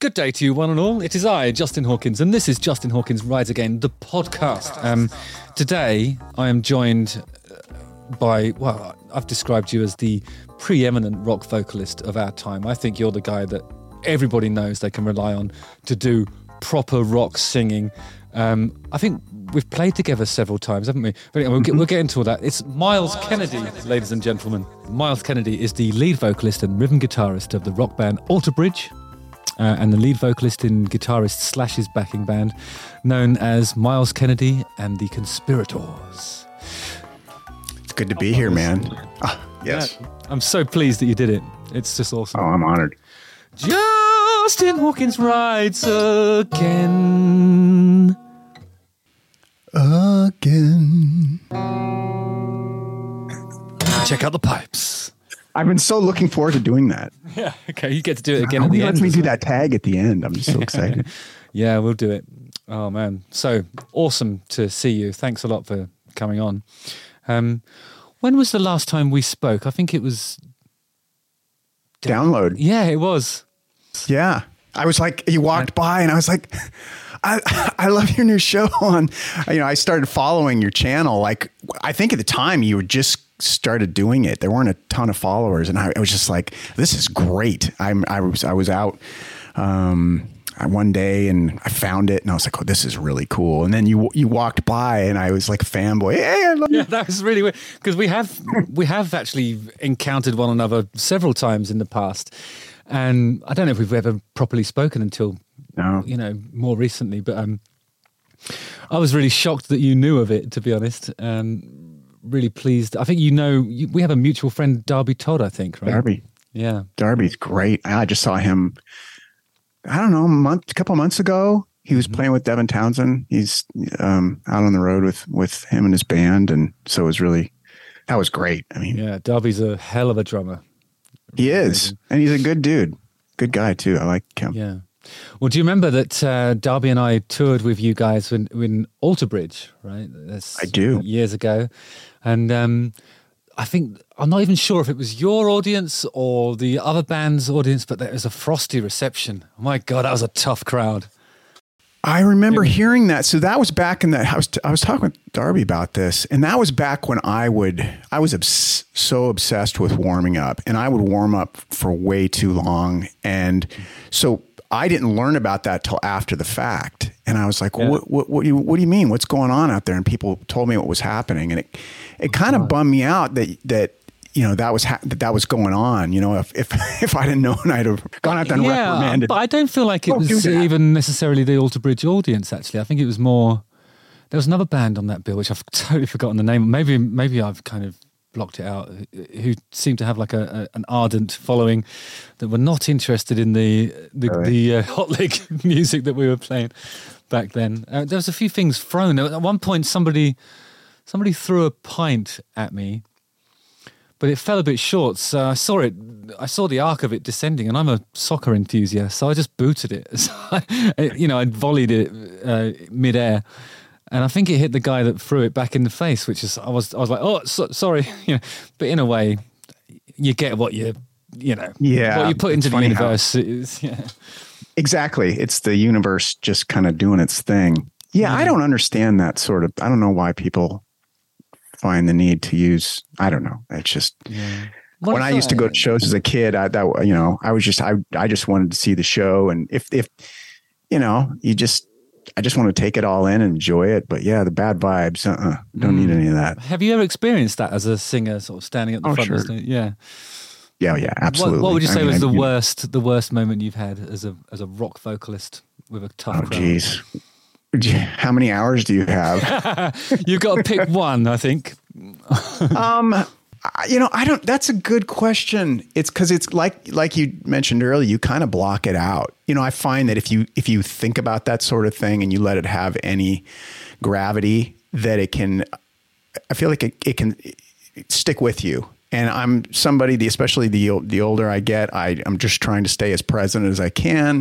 Good day to you, one and all. It is I, Justin Hawkins, and this is Justin Hawkins Rides Again, the podcast. Today, I am joined by, well, I've described you as the preeminent rock vocalist of our time. I think you're the guy that everybody knows they can rely on to do proper rock singing. I think we've played together several times, haven't we? But anyway, we'll get into all that. It's Myles Kennedy, ladies and gentlemen. Myles Kennedy is the lead vocalist and rhythm guitarist of the rock band Alter Bridge, and the lead vocalist in guitarist Slash's backing band, known as Myles Kennedy and the Conspirators. It's good to be here, man. Yes. Yeah, I'm so pleased that you did it. It's just awesome. Oh, I'm honored. Justin Hawkins Rides Again. Again. Check out the pipes. I've been so looking forward to doing that. Yeah, okay, you get to do it again at the end. Let me do that tag at the end. I'm just so excited. Yeah, we'll do it. Oh, man. So awesome to see you. Thanks a lot for coming on. When was the last time we spoke? I think it was... Download. Yeah, it was. Yeah. I was like, you walked by and I was like, I love your new show on, I started following your channel. Like, I think at the time you were just started doing it. There weren't a ton of followers. And I was just like, this is great. I was out one day and I found it and I was like, oh, this is really cool. And then you walked by and I was like a fanboy. Hey, I love you. Yeah, that was really weird because we have actually encountered one another several times in the past. And I don't know if we've ever properly spoken until, more recently. But I was really shocked that you knew of it, to be honest. Really pleased. I think we have a mutual friend, Darby Todd, I think, right? Darby. Yeah. Darby's great. I just saw him, I don't know, a couple months ago. He was playing with Devin Townsend. He's out on the road with him and his band. And so that was great. I mean, yeah, Darby's a hell of a drummer. He is. And he's a good dude. Good guy, too. I like him. Yeah. Well, do you remember that Darby and I toured with you guys in Alter Bridge, right? I do. Years ago. And I think, I'm not even sure if it was your audience or the other band's audience, but there was a frosty reception. Oh my God, that was a tough crowd. I remember hearing that. So that was back in the house. I was talking with Darby about this, and that was back when I was so obsessed with warming up, and I would warm up for way too long. And so I didn't learn about that till after the fact. And I was like, what do you mean? What's going on out there? And people told me what was happening. And it kind of bummed me out that that was going on. If I'd have known, I'd have gone out there and reprimanded. But I don't feel like it was even necessarily the Alter Bridge audience, actually. I think it was more, there was another band on that bill, which I've totally forgotten the name. Maybe I've kind of blocked it out, who seemed to have like an ardent following that were not interested in the hot leg music that we were playing back then. There was a few things thrown. At one point, somebody threw a pint at me, but it fell a bit short, so I saw the arc of it descending, and I'm a soccer enthusiast, so I just booted it. So I volleyed it midair, and I think it hit the guy that threw it back in the face, which is, I was like, oh, sorry, but in a way, you get what you put into the universe. Exactly. It's the universe just kind of doing its thing. Yeah, I don't understand that sort of, I don't know why people find the need to use, I don't know. It's just when I used to go to shows as a kid, I just wanted to see the show. And if I just want to take it all in and enjoy it. But yeah, the bad vibes, don't need any of that. Have you ever experienced that as a singer, sort of standing at the front? Sure. Yeah. Yeah, absolutely. What would you say was the worst moment you've had as a rock vocalist with a tough crowd? Geez. How many hours do you have? You've got to pick one, I think. I don't, that's a good question. It's because it's like you mentioned earlier, you kind of block it out. I find that if you think about that sort of thing and you let it have any gravity, that I feel like it can stick with you. And I'm somebody, especially the older I get, I'm just trying to stay as present as I can.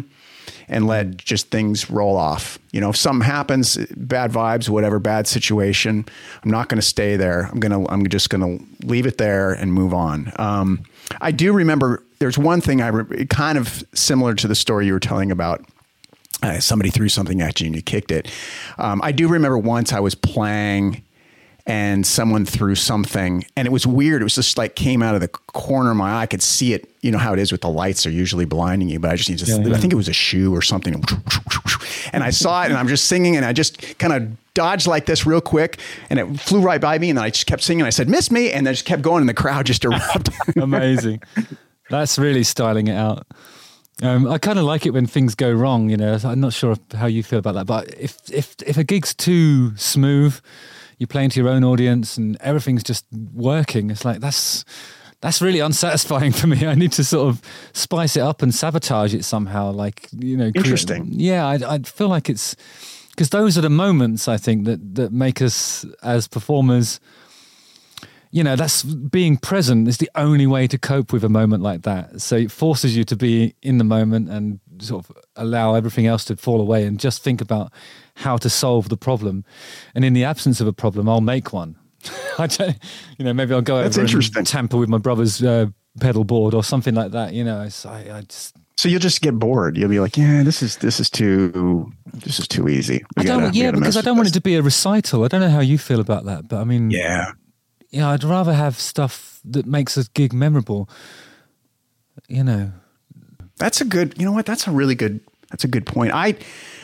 and let just things roll off. You know, if something happens, bad vibes, whatever, bad situation, I'm not going to stay there. I'm just going to leave it there and move on. I do remember there's one thing kind of similar to the story you were telling about. Somebody threw something at you and you kicked it. I do remember once I was playing and someone threw something and it was weird. It was just like came out of the corner of my eye. I could see it. You know how it is with the lights are usually blinding you, but I just need to, I think it was a shoe or something. And I saw it and I'm just singing and I just kind of dodged like this real quick and it flew right by me. And then I just kept singing. I said, "Miss me." And I just kept going and the crowd just erupted. Amazing. That's really styling it out. I kind of like it when things go wrong, you know. I'm not sure how you feel about that, but if a gig's too smooth, you're playing to your own audience and everything's just working, it's like that's really unsatisfying for me. I need to sort of spice it up and sabotage it somehow, like, you know. Interesting. Yeah, I feel like it's because those are the moments I think that make us as performers. You know, that's being present is the only way to cope with a moment like that. So it forces you to be in the moment and sort of allow everything else to fall away and just think about how to solve the problem. And in the absence of a problem, I'll make one. Maybe I'll go over and tamper with my brother's pedal board or something like that. You know, I just. So you'll just get bored. You'll be like, yeah, this is too easy. Because I don't want it to be a recital. I don't know how you feel about that, but I mean, yeah. Yeah, I'd rather have stuff that makes a gig memorable, you know. That's a good point. I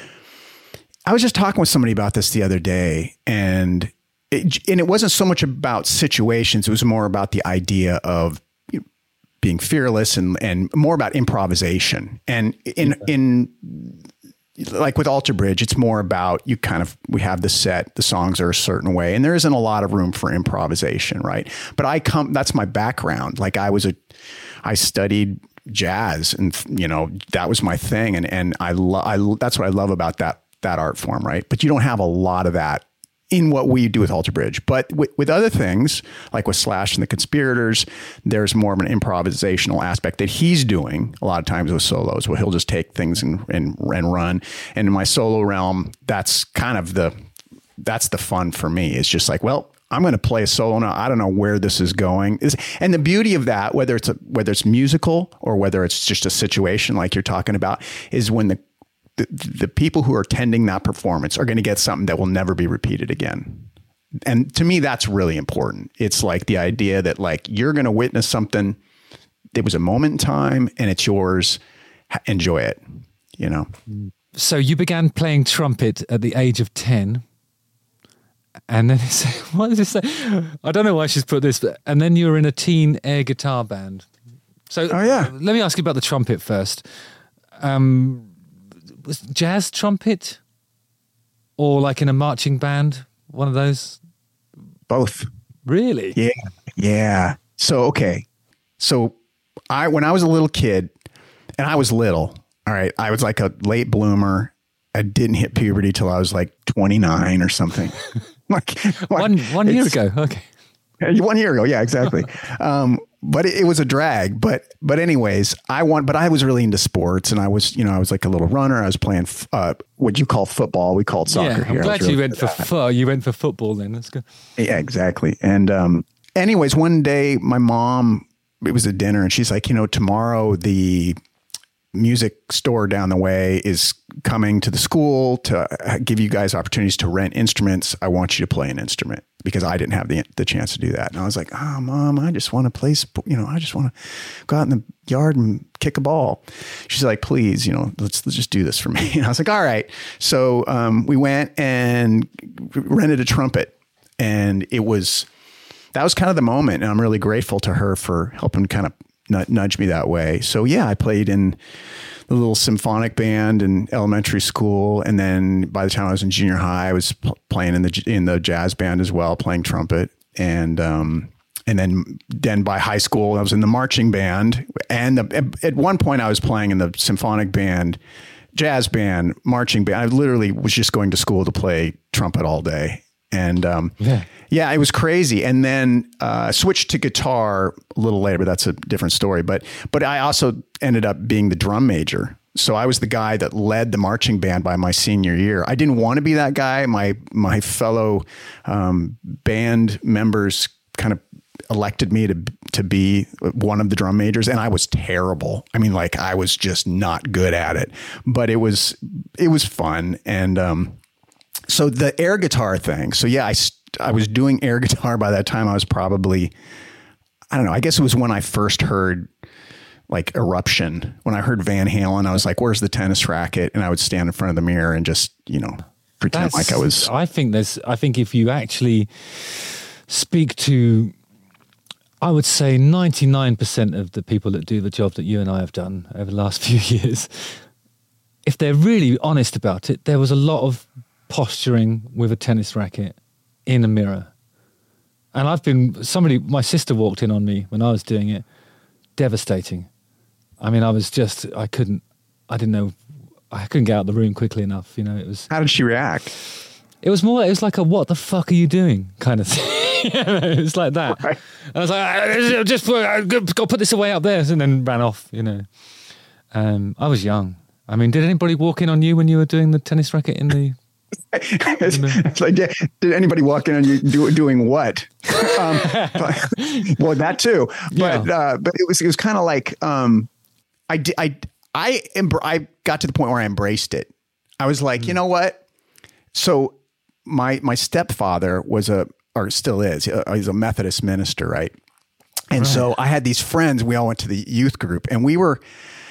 was just talking with somebody about this the other day and it wasn't so much about situations. It was more about the idea of being fearless and more about improvisation. And in like with Alter Bridge, it's more about we have the set, the songs are a certain way, and there isn't a lot of room for improvisation, right? But that's my background. Like I studied jazz, and you know that was my thing, and that's what I love about that art form, right? But you don't have a lot of that in what we do with Alter Bridge. But with other things, like with Slash and the Conspirators, there's more of an improvisational aspect that he's doing a lot of times with solos, where he'll just take things and run. And in my solo realm, that's kind of that's the fun for me. It's just like, well, I'm going to play a solo now. I don't know where this is going. And the beauty of that, whether it's musical or whether it's just a situation like you're talking about, is when the people who are attending that performance are going to get something that will never be repeated again. And to me, that's really important. It's like the idea that like, you're going to witness something that was a moment in time and it's yours. Enjoy it, you know? So you began playing trumpet at the age of 10. And then what does it say? I don't know why she's put this, and then you were in a teen air guitar band. So let me ask you about the trumpet first. Was jazz trumpet or like in a marching band, one of those? Both. Really? Yeah. Yeah. So, okay. So when I was a little kid, and I was little, all right, I was like a late bloomer. I didn't hit puberty till I was like 29 or something. like one year ago. Okay. 1 year ago. Yeah, exactly. But it was a drag, but anyways, but I was really into sports, and I was like a little runner. I was playing, what you call football. We called soccer here. I'm glad you went for football then. That's good. Yeah, exactly. And, anyways, one day my mom, it was a dinner, and she's like, tomorrow the music store down the way is coming to the school to give you guys opportunities to rent instruments. I want you to play an instrument, because I didn't have the chance to do that. And I was like, oh, Mom, I just want to play, I just want to go out in the yard and kick a ball. She's like, please, let's just do this for me. And I was like, all right. So we went and rented a trumpet, and that was kind of the moment. And I'm really grateful to her for helping kind of nudge me that way. So yeah, I played in the little symphonic band in elementary school, and then by the time I was in junior high, I was playing in the jazz band as well, playing trumpet, and then by high school I was in the marching band, and at one point I was playing in the symphonic band, jazz band, marching band. I literally was just going to school to play trumpet all day. And yeah, it was crazy. And then switched to guitar a little later, but that's a different story. But I also ended up being the drum major. So I was the guy that led the marching band by my senior year. I didn't want to be that guy. My fellow band members kind of elected me to be one of the drum majors, and I was terrible. I mean, like, I was just not good at it, but it was fun. And so the air guitar thing. So yeah, I was doing air guitar by that time. I was probably, I don't know, I guess it was when I first heard like Eruption. When I heard Van Halen, I was like, where's the tennis racket? And I would stand in front of the mirror and just, pretend like I was. I think if you actually speak to, I would say 99% of the people that do the job that you and I have done over the last few years, if they're really honest about it, there was a lot of posturing with a tennis racket in a mirror. And my sister walked in on me when I was doing it. Devastating. I mean, I couldn't get out of the room quickly enough. It was. How did she react? It was like a, what the fuck are you doing kind of thing. It was like that. Right. I was like, just go put this away up there, and then ran off, I was young. I mean, did anybody walk in on you when you were doing the tennis racket in the... It's like, did anybody walk in on you doing what? Well, that too. But it was kind of like I got to the point where I embraced it. I was like, you know what? So my stepfather still is, he's a Methodist minister, right? And so I had these friends. We all went to the youth group, and we were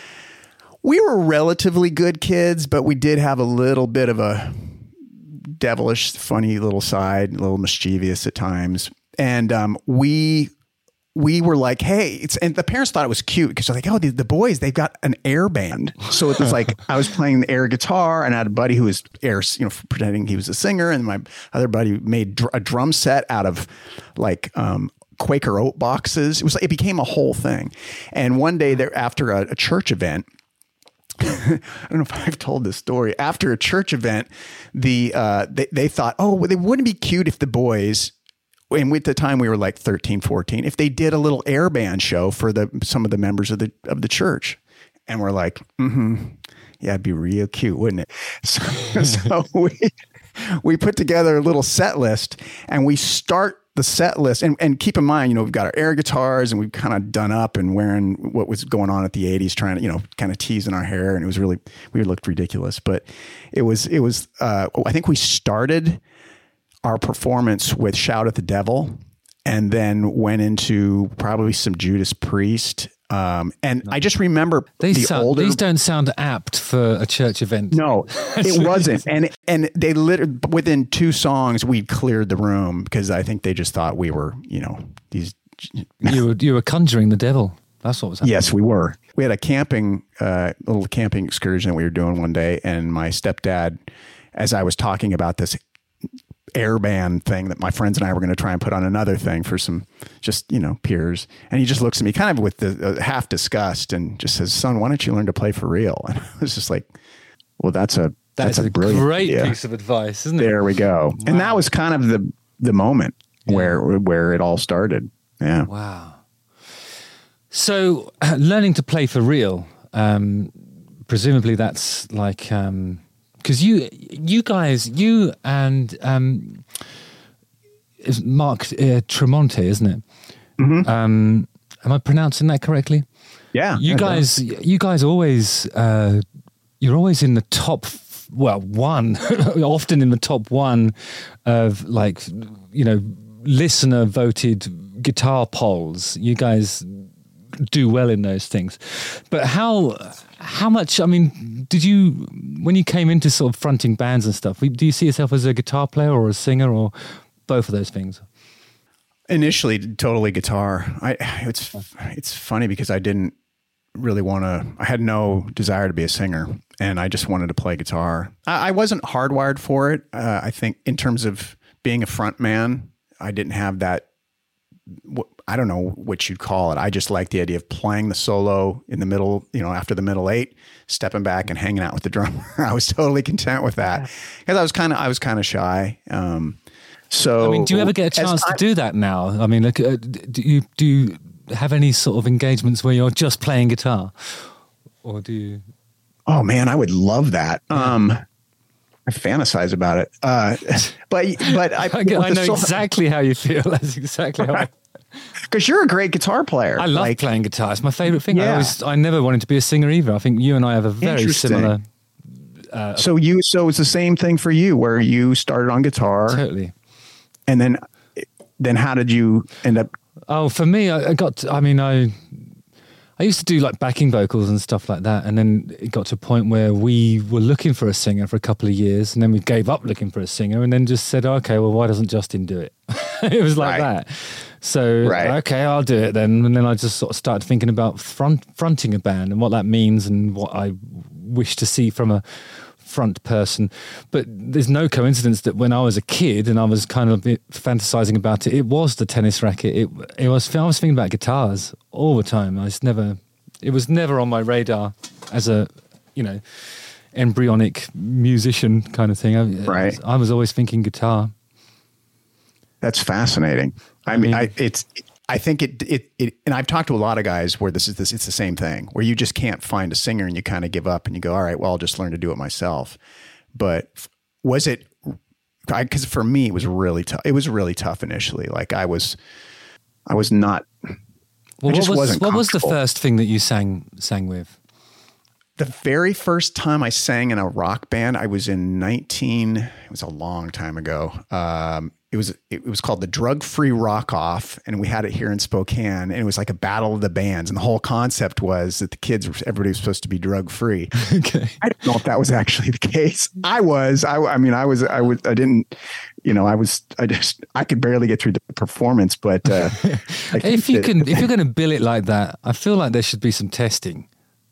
relatively good kids, but we did have a little bit of a devilish, funny little side, a little mischievous at times. And we were like, hey, and the parents thought it was cute because they're like, oh, the boys, they've got an air band. So it was like, I was playing the air guitar, and I had a buddy who was pretending he was a singer. And my other buddy made a drum set out of like, Quaker oat boxes. It became a whole thing. And one day there, after a church event, I don't know if I've told this story. After a church event, they thought, oh, well, it wouldn't be cute if the boys, and at the time we were like 13, 14, if they did a little air band show for some of the members of the church. And we're like, yeah, it'd be real cute, wouldn't it? So we put together a little set list, and we start the set list, and keep in mind, we've got our air guitars, and we've kind of done up and wearing what was going on at the 80s, trying to, kind of teasing our hair. And it was really, we looked ridiculous, but it was, I think we started our performance with Shout at the Devil, and then went into probably some Judas Priest. And I just remember these don't sound apt for a church event. No, it wasn't. And they within 2 songs, we'd cleared the room because I think they just thought we were, these. You were conjuring the devil. That's what was happening. Yes, we were. We had a little camping excursion that we were doing one day, and my stepdad, as I was talking about this air band thing that my friends and I were going to try and put on another thing for some just, peers. And he just looks at me kind of with the half disgust and just says, son, why don't you learn to play for real? And I was just like, well, that's a brilliant great idea. Piece of advice, isn't it? There we go. Wow. And that was kind of the moment where it all started. Yeah. Wow. So learning to play for real, presumably that's like, because you guys and it's Mark Tremonti, isn't it? Mm-hmm. Am I pronouncing that correctly? Yeah. You guys always you're always in the top. Well, often in the top 1 of listener voted guitar polls. You guys do well in those things, but how much, did you, when you came into sort of fronting bands and stuff, do you see yourself as a guitar player or a singer or both of those things? Initially, totally guitar. It's funny because I didn't really I had no desire to be a singer, and I just wanted to play guitar. I wasn't hardwired for it. I think in terms of being a front man, I didn't have that. I don't know what you'd call it. I just like the idea of playing the solo in the middle, after the middle 8, stepping back and hanging out with the drummer. I was totally content with that because I was kind of shy. So do you ever get a chance to do that now? Do you have any sort of engagements where you're just playing guitar, or do you? Oh man, I would love that. I fantasize about it. But I know exactly how you feel. That's exactly how because you're a great guitar player. I love playing guitar. It's my favorite thing. Yeah. I never wanted to be a singer either. I think you and I have a very similar. So it's the same thing for you, where you started on guitar. Totally. And then how did you end up? Oh, for me, I used to do like backing vocals and stuff like that. And then it got to a point where we were looking for a singer for a couple of years. And then we gave up looking for a singer and then just said, okay, well, why doesn't Justin do it? It was like that. So, okay, I'll do it then. And then I just sort of started thinking about fronting a band and what that means and what I wish to see from a front person. But there's no coincidence that when I was a kid and I was kind of fantasizing about it, it was the tennis racket. I was thinking about guitars all the time. It was never on my radar as a, embryonic musician kind of thing. I was always thinking guitar. That's fascinating. I think it, and I've talked to a lot of guys where it's the same thing, where you just can't find a singer and you kind of give up and you go, all right, well, I'll just learn to do it myself. But was it, because for me, it was really tough. It was really tough initially. Like I was not, well, what was the first thing that you sang with? The very first time I sang in a rock band, I was in it was a long time ago. It was called the Drug Free Rock Off, and we had it here in Spokane, and it was like a battle of the bands. And the whole concept was that everybody was supposed to be drug free. Okay. I don't know if that was actually the case. I could barely get through the performance, but if you're going to bill it like that, I feel like there should be some testing,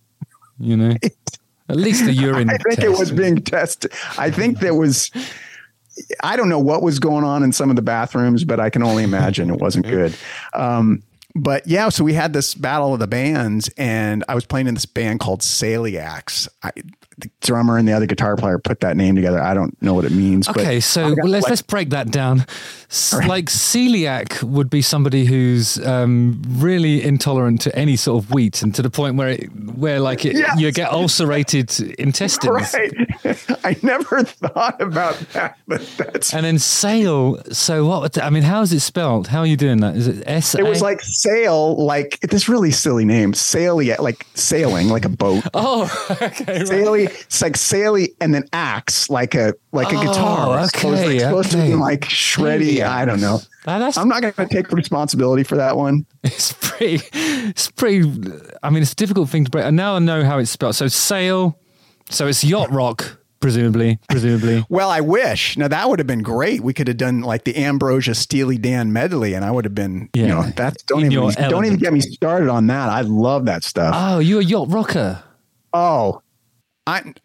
at least the urine. I think it was being tested. I think there was, I don't know what was going on in some of the bathrooms, but I can only imagine it wasn't good. But yeah, so we had this battle of the bands, and I was playing in this band called Celiacs. The drummer and the other guitar player put that name together. I don't know what it means. Okay, so let's break that down. Right. Like celiac would be somebody who's really intolerant to any sort of wheat, and to the point where yes. you get ulcerated intestines. Right. I never thought about that, but that's. And then sail. So what? How is it spelled? How are you doing that? Is it S? It was like sail, like this really silly name. Celiac, like sailing, like a boat. Oh, okay. Right. It's like Saley and then axe like a guitar. Okay, so it's supposed to be like shreddy. Yeah. I don't know. I'm not going to take responsibility for that one. It's pretty. It's a difficult thing to break. And now I know how it's spelled. So sail. So it's yacht rock, presumably. Well, I wish. Now that would have been great. We could have done like the Ambrosia Steely Dan medley, and I would have been. Don't even get me started on that. I love that stuff. Oh, you're a yacht rocker. Oh. I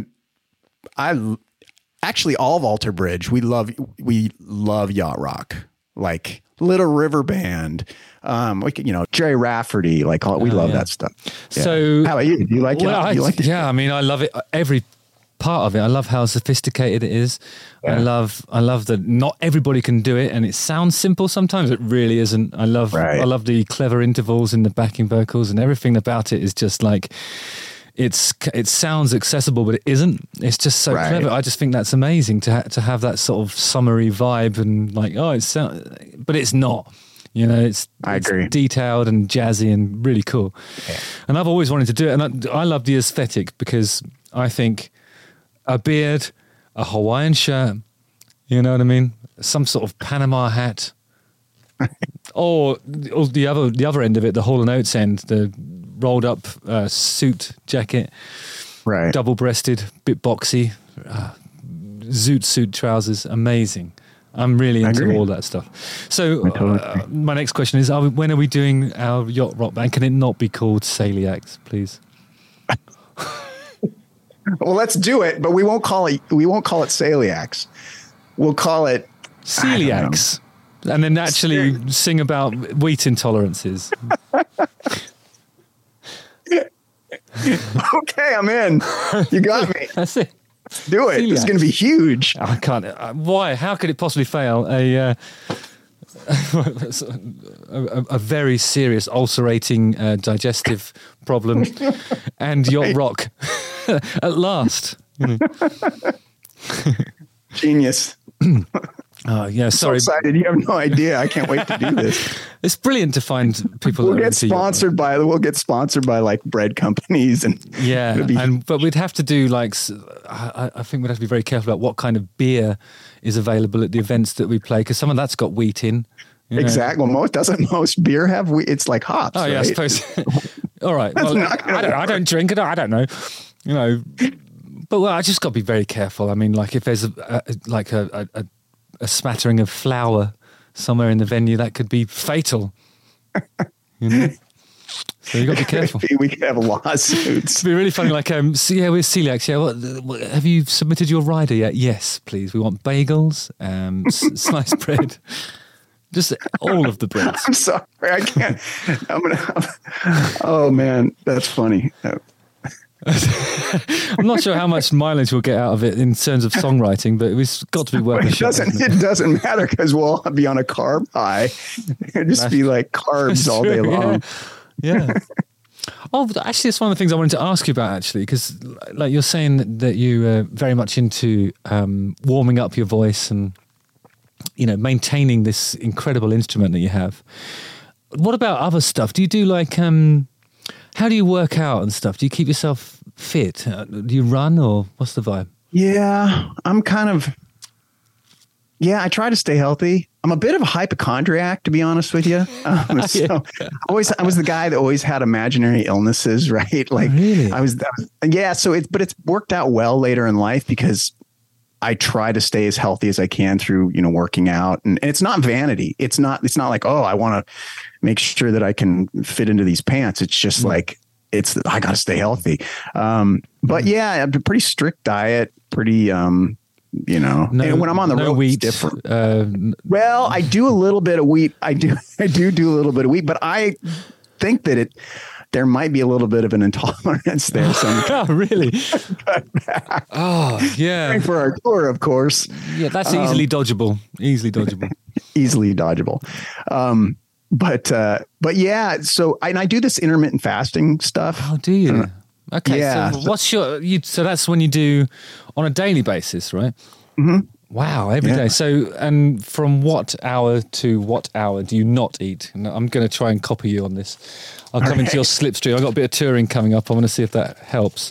actually all of Alter Bridge. We love yacht rock, like Little River Band, Jerry Rafferty, we love that stuff. Yeah. So how about you? Do you like it? Yeah, I love it. Every part of it. I love how sophisticated it is. Yeah. I love that not everybody can do it, and it sounds simple sometimes. It really isn't. I love the clever intervals in the backing vocals, and everything about it is just like. It sounds accessible, but it isn't. It's just so clever. I just think that's amazing to have that sort of summery vibe and but it's not. It's detailed and jazzy and really cool. Yeah. And I've always wanted to do it. And I love the aesthetic because I think a beard, a Hawaiian shirt, you know what I mean? Some sort of Panama hat. or the other end of it, the Hall & Oates end, the rolled up suit jacket, double-breasted, bit boxy, zoot suit trousers, amazing. I'm really into all that stuff. So my next question is, when are we doing our yacht rock band? Can it not be called Celiacs, please? Well, let's do it, but we won't call it Celiacs. We'll call it Celiacs. And then actually sing about wheat intolerances. Okay, I'm in. You got me. That's it. Do it. It's going to be huge. I can't. Why? How could it possibly fail? A very serious ulcerating digestive problem and yacht rock. At last. Genius. Oh, yeah, sorry. So excited. You have no idea. I can't wait to do this. It's brilliant to find people. We'll get sponsored by like bread companies and but we'd have to do like, I think we'd have to be very careful about what kind of beer is available at the events that we play, because some of that's got wheat in. Exactly. Well, doesn't most beer have wheat? It's like hops. Oh yeah, right? I suppose. All right. Well, I don't drink it. I don't know. But I just got to be very careful. I mean, like if there's a smattering of flour somewhere in the venue, that could be fatal. So you got to be careful. We could have lawsuits. It'd be really funny. Like, we're celiacs. Yeah, have you submitted your rider yet? Yes, please. We want bagels, sliced bread, just all of the breads. I'm sorry, I can't. Oh man, that's funny. I'm not sure how much mileage we'll get out of it in terms of songwriting, but it's got to be worth a shot. It doesn't matter because we'll all be on a carb high. It'll just be like carbs all day long. Yeah. Oh, actually, it's one of the things I wanted to ask you about, actually, because like you're saying that you are very much into warming up your voice and, maintaining this incredible instrument that you have. What about other stuff? Do you do like... how do you work out and stuff? Do you keep yourself fit? Do you run, or what's the vibe? Yeah, I try to stay healthy. I'm a bit of a hypochondriac, to be honest with you. I was the guy that always had imaginary illnesses, right? Like, oh, really? But it's worked out well later in life because I try to stay as healthy as I can through, working out. And it's not vanity. It's not like, oh, I want to make sure that I can fit into these pants. It's just like, I got to stay healthy. But yeah, I have a pretty strict diet, pretty, and when I'm on the road, wheat, it's different. Well, I do a little bit of wheat. I do a little bit of wheat, but I think that there might be a little bit of an intolerance there. Oh, really? Oh, yeah. For our tour, of course. Yeah, that's easily dodgeable. Easily dodgeable. But yeah, so I do this intermittent fasting stuff. Oh, do you? Okay. Yeah. So so that's when you do on a daily basis, right? Mm-hmm. Wow. Every day. So, and from what hour to what hour do you not eat? And I'm going to try and copy you on this. I'll come into your slipstream. I've got a bit of touring coming up. I want to see if that helps.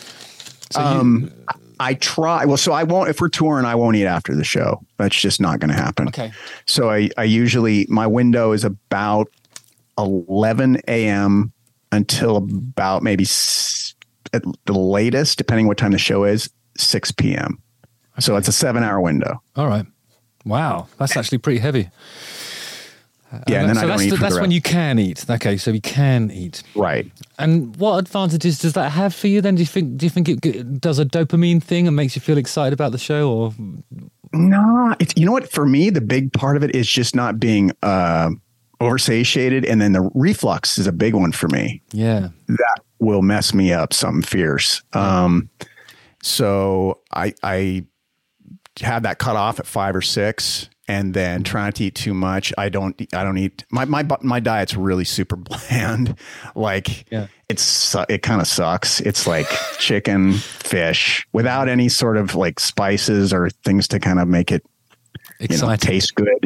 So I try. Well, so I won't, if we're touring, I won't eat after the show. That's just not going to happen. Okay. So I usually, my window is about 11 a.m. until about maybe at the latest, depending what time the show is, 6 p.m. Okay. So it's a 7-hour window. All right. Wow. That's actually pretty heavy. Yeah, and then I don't eat for the that's rest. when you can eat. Okay, so you can eat. Right. And what advantages does that have for you then? Do you think it does a dopamine thing and makes you feel excited about the show, or? No, you know what? For me, the big part of it is just not being oversatiated, and then the reflux is a big one for me. Yeah, that will mess me up something fierce. Yeah. So I have that cut off at 5 or 6. And then trying to eat too much. I don't eat. My diet's really super bland. Like it kind of sucks. It's like chicken, fish without any sort of like spices or things to kind of make it taste good.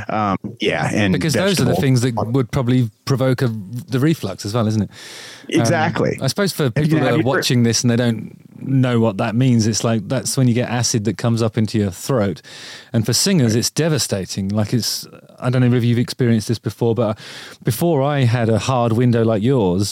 And because those are the things that would probably provoke the reflux as well, isn't it? Exactly. I suppose for people that are watching this and they don't know what that means, it's like that's when you get acid that comes up into your throat, and for singers it's devastating. Like I don't know if you've experienced this before, but before I had a hard window like yours,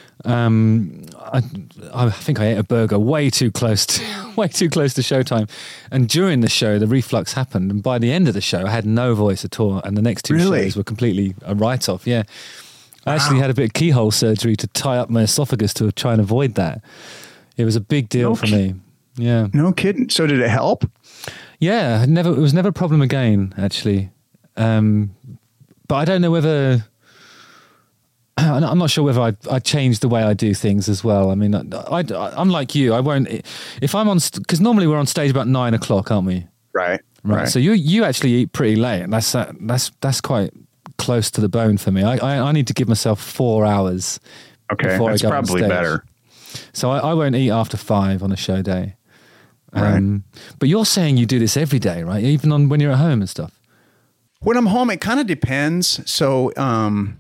I think I ate a burger way too close to showtime, and during the show the reflux happened, and by the end of the show I had no voice at all, and the next two shows were completely a write-off. I actually had a bit of keyhole surgery to tie up my esophagus to try and avoid that. It was a big deal for me. Yeah. No kidding. So did it help? Yeah. It was never a problem again, actually. But I don't know whether... I'm not sure whether I changed the way I do things as well. I mean, I'm like you. I won't... If I'm on... Because normally we're on stage about 9 o'clock, aren't we? Right. So you actually eat pretty late. And that's quite close to the bone for me. I need to give myself 4 hours. Okay. That's probably better. So I won't eat after 5 on a show day. Right. But you're saying you do this every day, right? Even when you're at home and stuff. When I'm home, it kind of depends. So I'm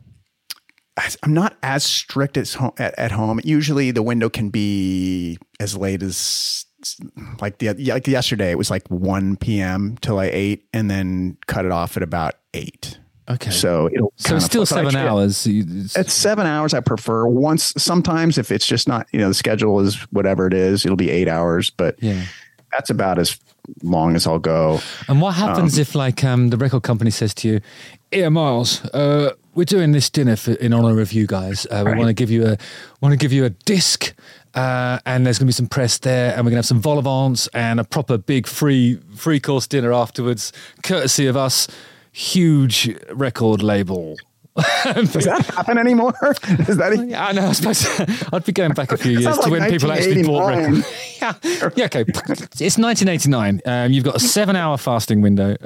not as strict at home. Usually the window can be as late as like yesterday. It was like 1 p.m. till I ate, and then cut it off at about 8. Okay. So it's still 7 hours. It's 7 hours. I prefer sometimes if it's just not, the schedule is whatever it is, it'll be 8 hours, but that's about as long as I'll go. And what happens if the record company says to you, "Here, Miles, we're doing this dinner in honor of you guys. We want to give you a disc, and there's going to be some press there, and we're going to have some vol au vents and a proper big free course dinner afterwards, courtesy of us, huge record label." Does that happen anymore? Is that? I know. I suppose I'd be going back a few years to when people actually bought records. Yeah. Okay. It's 1989. You've got a 7-hour fasting window.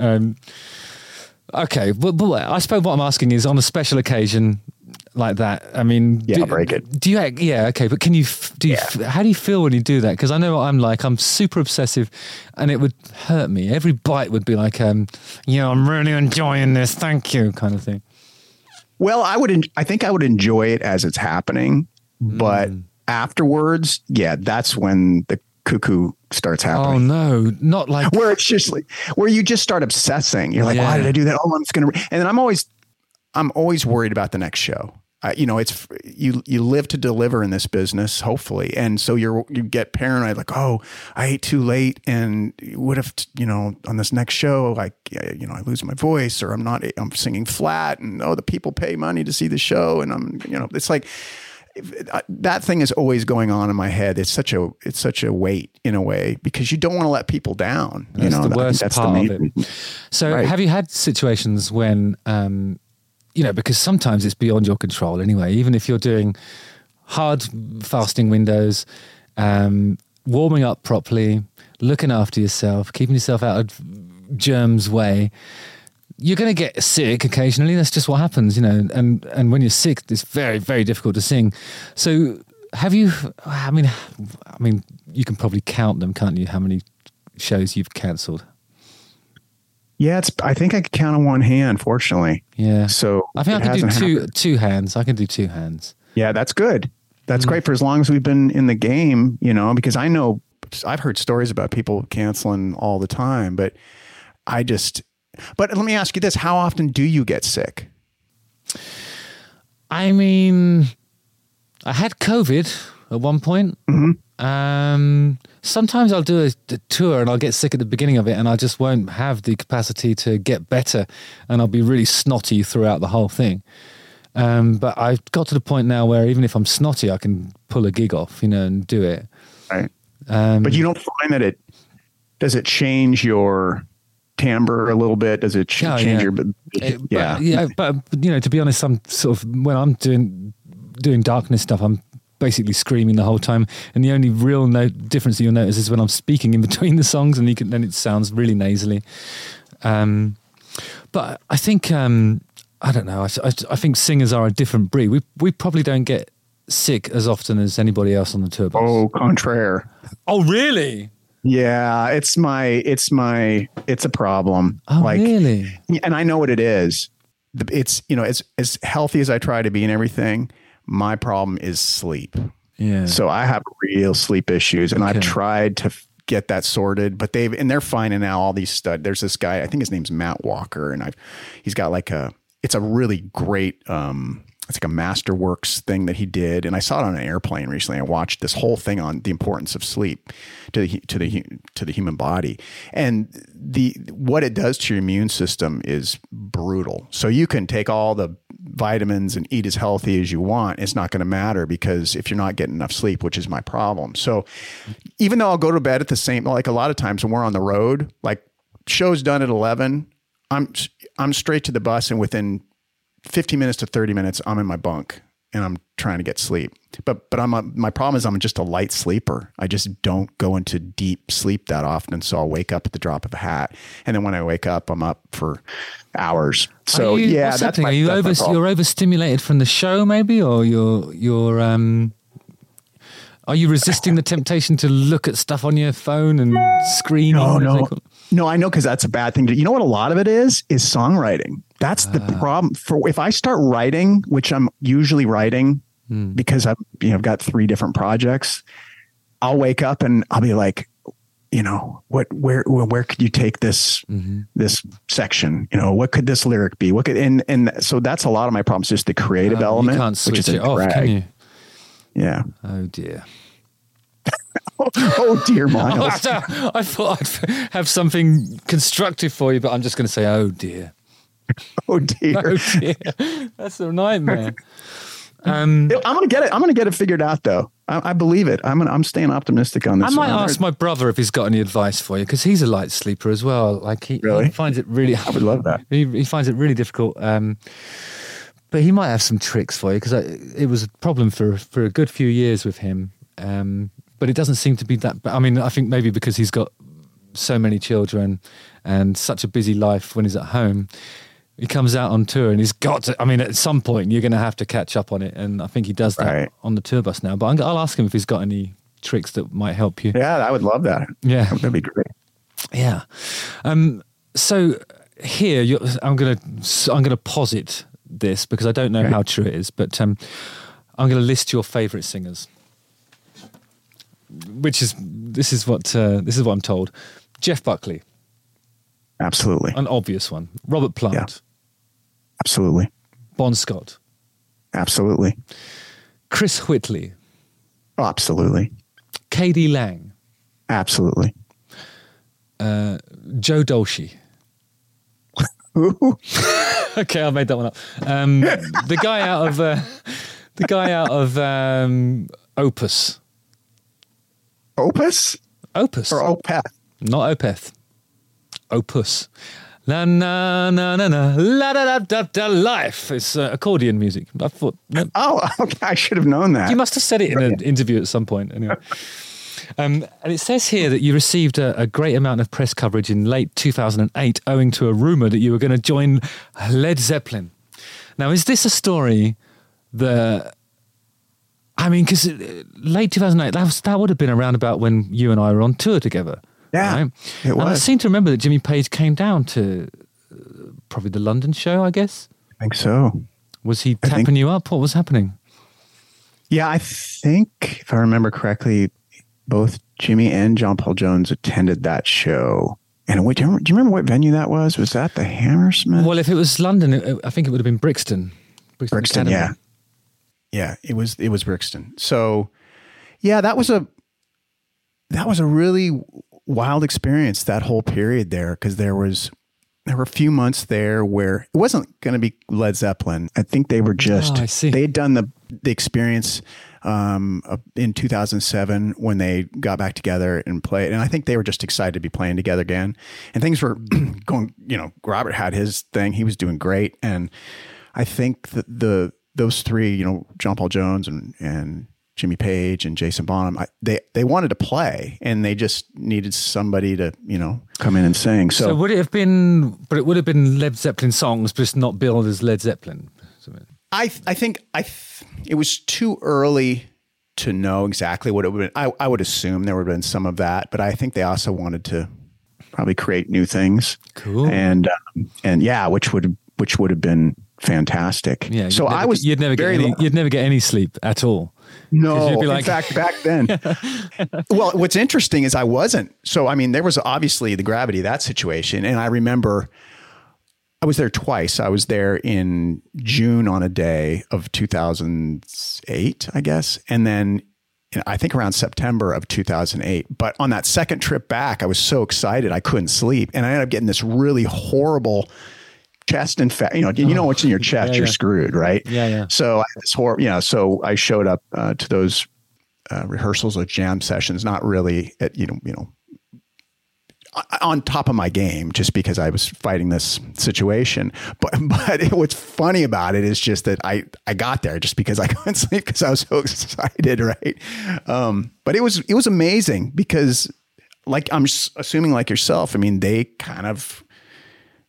Okay. But I suppose what I'm asking is, on a special occasion like that, I mean, I'll break it. Do you? Yeah. Okay. But can you? How do you feel when you do that? Because I know what I'm like. I'm super obsessive, and it would hurt me. Every bite would be like, I'm really enjoying this. Thank you, kind of thing. Well, I think I would enjoy it as it's happening, but afterwards, that's when the cuckoo starts happening. Oh no, not like where it's just like where you just start obsessing. You're like, why did I do that? Oh, I'm just gonna. And then I'm always worried about the next show. It's you live to deliver in this business, hopefully, and so you get paranoid, like, oh, I ate too late, and what if on this next show, like, I lose my voice, or I'm singing flat, and the people pay money to see the show, and it's like that thing is always going on in my head. It's such a weight in a way, because you don't want to let people down. That's the worst part of it. So, have you had situations when? Because sometimes it's beyond your control anyway, even if you're doing hard fasting windows, warming up properly, looking after yourself, keeping yourself out of germs' way, you're going to get sick occasionally. That's just what happens, and when you're sick, it's very, very difficult to sing. So have you, I mean, you can probably count them, can't you? How many shows you've cancelled? Yeah, I think I could count on one hand, fortunately. Yeah. So I think I can do two hands. I can do 2 hands. Yeah, that's good. That's great for as long as we've been in the game, because I know I've heard stories about people canceling all the time, but let me ask you this. How often do you get sick? I mean, I had COVID at one point. Mm-hmm. Sometimes I'll do a tour and I'll get sick at the beginning of it, and I just won't have the capacity to get better, and I'll be really snotty throughout the whole thing. But I've got to the point now where even if I'm snotty, I can pull a gig off, and do it. Right. But you don't find that does it change your timbre a little bit? Does it change your? But to be honest, I'm sort of, when I'm doing darkness stuff, I'm basically screaming the whole time, and the only real difference that you'll notice is when I'm speaking in between the songs, and then it sounds really nasally. But I think I don't know. I think singers are a different breed. We probably don't get sick as often as anybody else on the tour bus. Oh, contraire. Oh, really? Yeah, it's a problem. Oh, really? And I know what it is. It's as healthy as I try to be and everything, my problem is sleep. Yeah. So I have real sleep issues, and I've tried to get that sorted, but they're finding out all these there's this guy, I think his name's Matt Walker, and he's got it's a really great, it's like a Masterworks thing that he did. And I saw it on an airplane recently. I watched this whole thing on the importance of sleep to the human body. And what it does to your immune system is brutal. So you can take all the vitamins and eat as healthy as you want. It's not going to matter, because if you're not getting enough sleep, which is my problem. So even though I'll go to bed at the same, like a lot of times when we're on the road, like show's done at 11, I'm straight to the bus, and within 15 minutes to 30 minutes, I'm in my bunk and I'm trying to get sleep. But my problem is I'm just a light sleeper. I just don't go into deep sleep that often. So I'll wake up at the drop of a hat. And then when I wake up, I'm up for hours. So what's happening? Are you you're overstimulated from the show maybe, or Are you resisting the temptation to look at stuff on your phone and screen? No, I know, because that's a bad thing. You know what a lot of it is songwriting. That's the problem. If I start writing, which I'm usually writing because I've got 3 different projects, I'll wake up and I'll be like, where could you take this this section? What could this lyric be? And so that's a lot of my problems, just the creative element. You can't switch it off, can you? Yeah. Oh dear. Oh dear, Miles. I thought I'd have something constructive for you, but I'm just going to say, oh dear. Oh dear. Oh dear. That's a nightmare. I'm going to get it. I'm going to get it figured out, though. I believe it. I'm staying optimistic on this. I might ask my brother if he's got any advice for you, because he's a light sleeper as well. Like he finds it really. I would love that. He finds it really difficult. But he might have some tricks for you, because it was a problem for a good few years with him. But it doesn't seem to be that. I mean, I think maybe because he's got so many children and such a busy life when he's at home. He comes out on tour and he's got to, I mean, at some point you're going to have to catch up on it. And I think he does that on the tour bus now. But I'll ask him if he's got any tricks that might help you. Yeah, I would love that. Yeah. That'd be great. Yeah. So here, I'm going to posit this because I don't know how true it is, but I'm going to list your favorite singers, this is what I'm told. Jeff Buckley. Absolutely. An obvious one. Robert Plant. Yeah. Absolutely. Bon Scott. Absolutely. Chris Whitley. Oh, absolutely. K.D. Lang. Absolutely. Joe Dolce. Okay, I made that one up. The guy out of Opus. Opus? Opus. Or Opeth? Not Opeth. Opus. La na na na na la da da da da life. It's accordion music. I thought. No. Oh, okay. I should have known that. You must have said it in an interview at some point. Anyway, and it says here that you received a great amount of press coverage in late 2008, owing to a rumor that you were going to join Led Zeppelin. Now, is this a story that? I mean, because late 2008, that would have been around about when you and I were on tour together. Yeah, right? It was. And I seem to remember that Jimmy Page came down to probably the London show, I guess. I think so. Was he tapping you up? What was happening? Yeah, I think, if I remember correctly, both Jimmy and John Paul Jones attended that show. And do you remember what venue that was? Was that the Hammersmith? Well, if it was London, I think it would have been Brixton. Brixton, yeah. Yeah, it was Brixton. So, yeah, that was a really wild experience, that whole period there, because there were a few months there where it wasn't going to be Led Zeppelin. I think they were they had done the experience in 2007 when they got back together and played, and I think they were just excited to be playing together again, and things were going, Robert had his thing, he was doing great, and I think that those 3, John Paul Jones and Jimmy Page and Jason Bonham, they wanted to play, and they just needed somebody to, come in and sing. So would it have been, but it would have been Led Zeppelin songs, but just not billed as Led Zeppelin? I think it was too early to know exactly what it would have been. I would assume there would have been some of that, but I think they also wanted to probably create new things. Cool. And yeah, which would have been fantastic. Yeah. So you'd never get any sleep at all. No, in fact, back then. Well, what's interesting is I wasn't. So, I mean, there was obviously the gravity of that situation. And I remember I was there twice. I was there in June on a day of 2008, I guess. And then I think around September of 2008. But on that second trip back, I was so excited I couldn't sleep. And I ended up getting this really horrible chest infection. You know what's in your chest, you're screwed, right? Yeah. So I had this horrible, so I showed up to those rehearsals or jam sessions, not really at, on top of my game, just because I was fighting this situation. But what's funny about it is just that I got there just because I couldn't sleep because I was so excited, right? But it was amazing because, like, I'm assuming like yourself, I mean, they kind of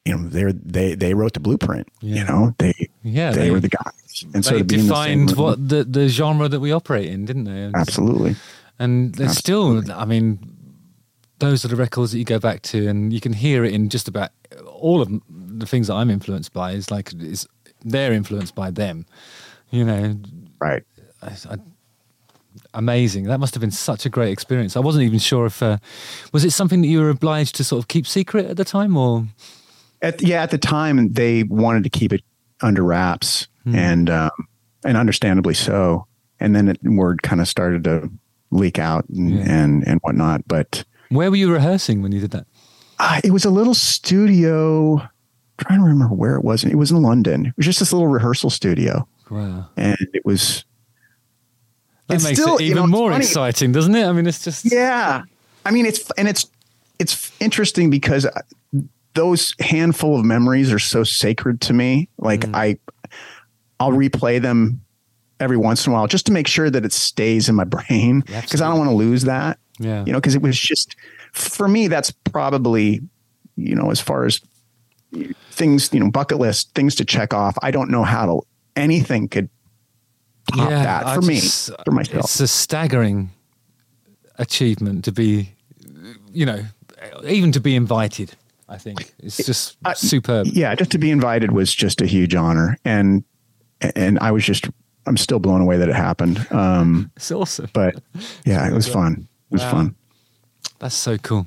they wrote the blueprint. They were the guys, and they defined what the genre that we operate in, didn't they? Absolutely. And there's still, I mean, those are the records that you go back to, and you can hear it in just about all of the things that I'm influenced by. They're influenced by them, Right. Amazing. That must have been such a great experience. I wasn't even sure if was it something that you were obliged to sort of keep secret at the time, or at the time they wanted to keep it under wraps, and understandably so. And then word kind of started to leak out and whatnot. But where were you rehearsing when you did that? It was a little studio. I'm trying to remember where it was. It was in London. It was just this little rehearsal studio. Wow. And it was. That makes it even more exciting, doesn't it? I mean, it's just. Yeah. I mean, it's interesting because those handful of memories are so sacred to me. Like I'll replay them every once in a while just to make sure that it stays in my brain, because I don't want to lose that. Yeah. Because it was just, for me, that's probably, as far as things, bucket list, things to check off. I don't know how anything could top that for me, for myself. It's a staggering achievement to be, even to be invited. I think it's just superb. Yeah. Just to be invited was just a huge honor. And I'm still blown away that it happened. It's awesome. But yeah, it was fun. It was fun. That's so cool.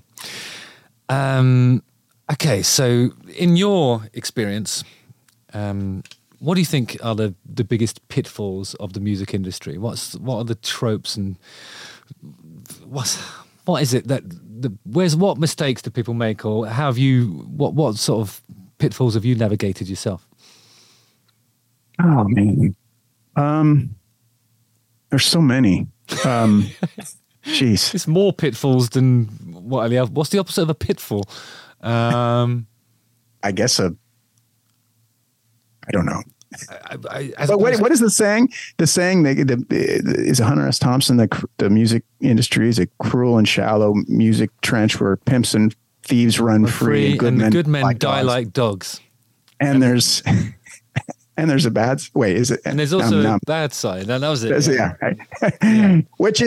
Okay. So in your experience, what do you think are the biggest pitfalls of the music industry? What are the tropes, and what is it that what mistakes do people make, or how have you, what sort of pitfalls have you navigated yourself? Oh man. There's so many. Jeez. It's more pitfalls than what's the opposite of a pitfall? I guess I don't know. But what is the saying? The saying is Hunter S. Thompson, the music industry is a cruel and shallow music trench where pimps and thieves run free and good men die like dogs. And there's a bad is it? And there's also a bad side. That was it. Yeah. Which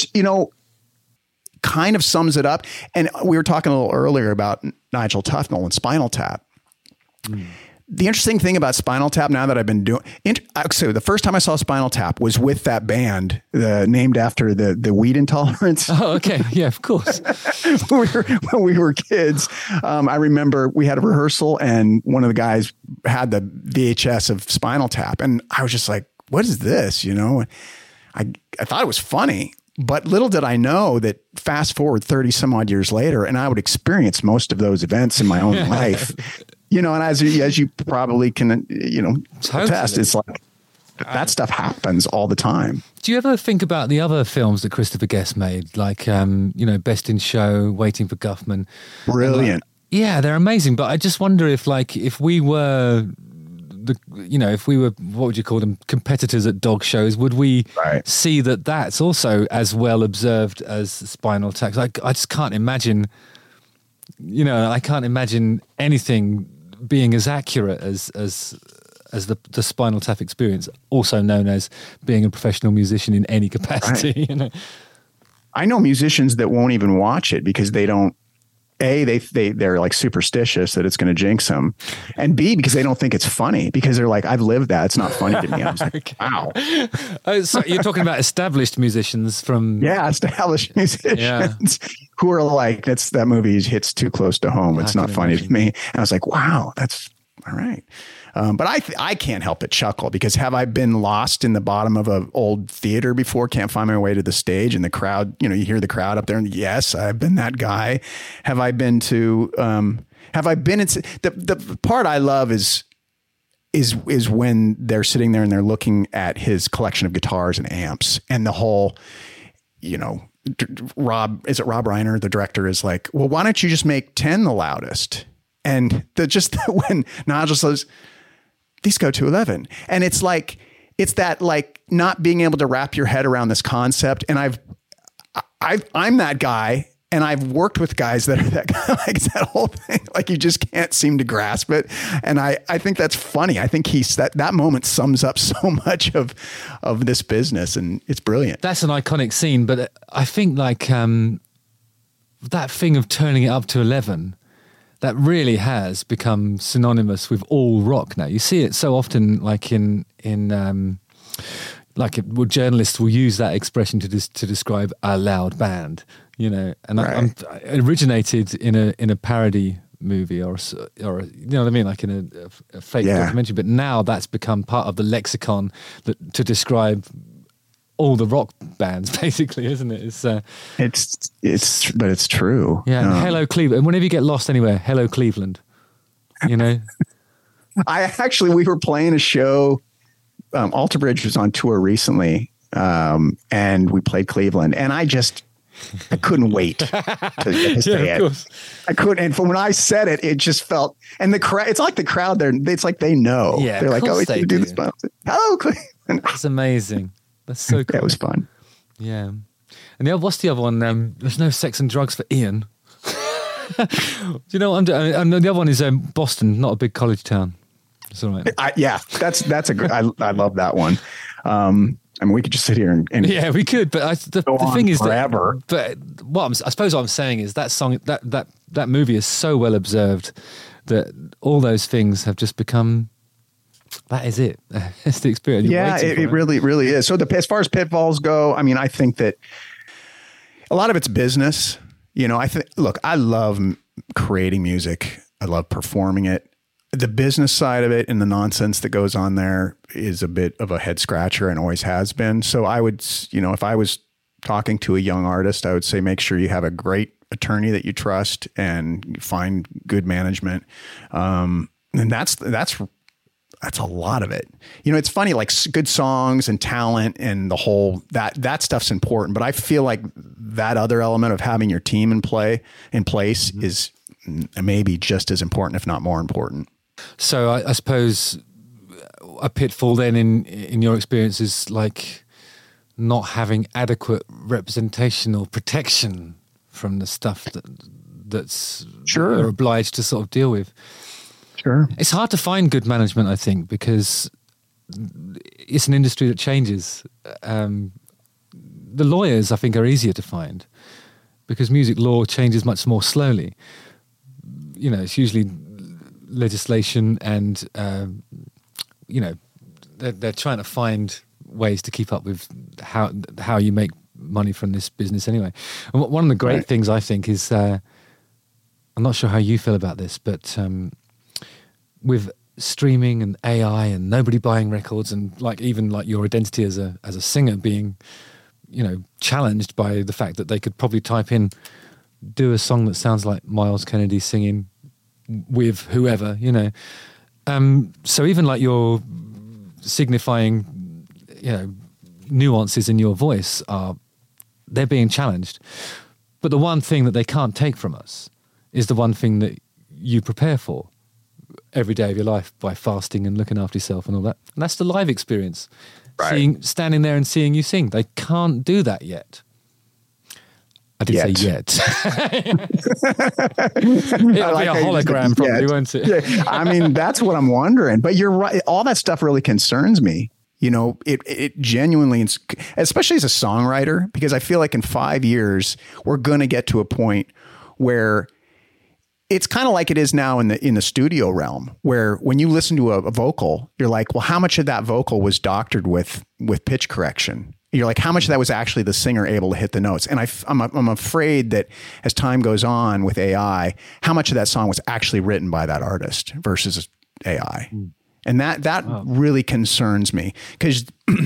kind of sums it up. And we were talking a little earlier about Nigel Tufnell and Spinal Tap. The interesting thing about Spinal Tap, now that I've been doing, so the first time I saw Spinal Tap was with that band named after the wheat intolerance. Oh, okay. Yeah, of course. when we were kids, I remember we had a rehearsal and one of the guys had the VHS of Spinal Tap. And I was just like, what is this? I thought it was funny. But little did I know that fast forward 30 some odd years later, and I would experience most of those events in my own life, and as you probably can, attest, it's like that stuff happens all the time. Do you ever think about the other films that Christopher Guest made, like, Best in Show, Waiting for Guffman? Brilliant. They're amazing. But I just wonder if we were what would you call them, competitors at dog shows, would we see that that's also as well observed as Spinal Tap? I just can't imagine, I can't imagine anything being as accurate as the Spinal Tap experience, also known as being a professional musician in any capacity. Right. I know musicians that won't even watch it because they don't. A, they're like superstitious that it's going to jinx them, and B, because they don't think it's funny, because they're like, I've lived that. It's not funny to me. I was like, wow. So you're talking about established musicians from... Yeah, established musicians who are like, that movie hits too close to home. It's not funny to me. And I was like, wow, that's all right. But I can't help but chuckle, because have I been lost in the bottom of an old theater before, can't find my way to the stage, and the crowd, you hear the crowd up there, and yes, I've been that guy. Have I been the part I love is when they're sitting there and they're looking at his collection of guitars and amps, and the whole, Rob Reiner, the director, is like, well, why don't you just make 10 the loudest? And when Nigel says, these go to 11. And it's like, it's that like not being able to wrap your head around this concept. And I'm that guy And I've worked with guys that are that like that whole thing, like you just can't seem to grasp it. And I think that's funny. I think that moment sums up so much of this business, and it's brilliant. That's an iconic scene, but I think like that thing of turning it up to 11, that really has become synonymous with all rock now. You see it so often, like journalists will use that expression to describe a loud band. You know, and right. It originated in a parody movie or you know what I mean, like in a fake documentary. But now that's become part of the lexicon to describe all the rock bands, basically, isn't it? But it's true. Yeah. Hello Cleveland. And whenever you get lost anywhere, hello Cleveland. You know, we were playing a show. Alter Bridge was on tour recently, and we played Cleveland, and I couldn't wait to say it. I couldn't. And from when I said it, it just felt, and the crowd, it's like the crowd there, it's like they know. Yeah, they're like, oh, we can do this. Hello, Cleveland. That's amazing. That's so cool. That was fun. Yeah. And what's the other one? There's no sex and drugs for Ian. Do you know what I'm doing? And the other one is Boston, not a big college town. It's all right. That's a great, I love that one. I mean, we could just sit here and yeah, we could. But the thing is forever. But I suppose what I'm saying is that song, that movie is so well observed that all those things have just become. That is it. It's the experience. It really is. So as far as pitfalls go, I mean, I think that a lot of it's business. You know, I love creating music. I love performing it. The business side of it and the nonsense that goes on there is a bit of a head scratcher and always has been. So I would, if I was talking to a young artist, I would say, make sure you have a great attorney that you trust and find good management. And that's a lot of it. You know, it's funny, like good songs and talent and the whole, that stuff's important. But I feel like that other element of having your team in place mm-hmm. is maybe just as important, if not more important. So I suppose a pitfall then in your experience is like not having adequate representation or protection from the stuff that's sure. you're obliged to sort of deal with. Sure. It's hard to find good management, I think, because it's an industry that changes. The lawyers, I think, are easier to find because music law changes much more slowly. You know, it's usually legislation and, they're trying to find ways to keep up with how you make money from this business anyway. And one of the great things, I think, is, I'm not sure how you feel about this, but with streaming and AI and nobody buying records and even your identity as a singer being, challenged by the fact that they could probably type in, do a song that sounds like Miles Kennedy singing with whoever, so even like you're signifying, nuances in your voice they're being challenged. But the one thing that they can't take from us is the one thing that you prepare for every day of your life by fasting and looking after yourself and all that. And that's the live experience. Right. Standing there and seeing you sing. They can't do that yet. I did say yet. It'll be a hologram probably, won't it? Yeah. I mean, that's what I'm wondering. But you're right. All that stuff really concerns me. It genuinely, especially as a songwriter, because I feel like in 5 years, we're going to get to a point where it's kind of like it is now in the studio realm, where when you listen to a vocal, you're like, well, how much of that vocal was doctored with pitch correction? You're like, how much of that was actually the singer able to hit the notes? And I'm afraid that as time goes on with AI, how much of that song was actually written by that artist versus AI? And that really concerns me because,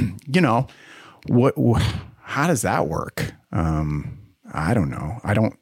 how does that work? I don't know.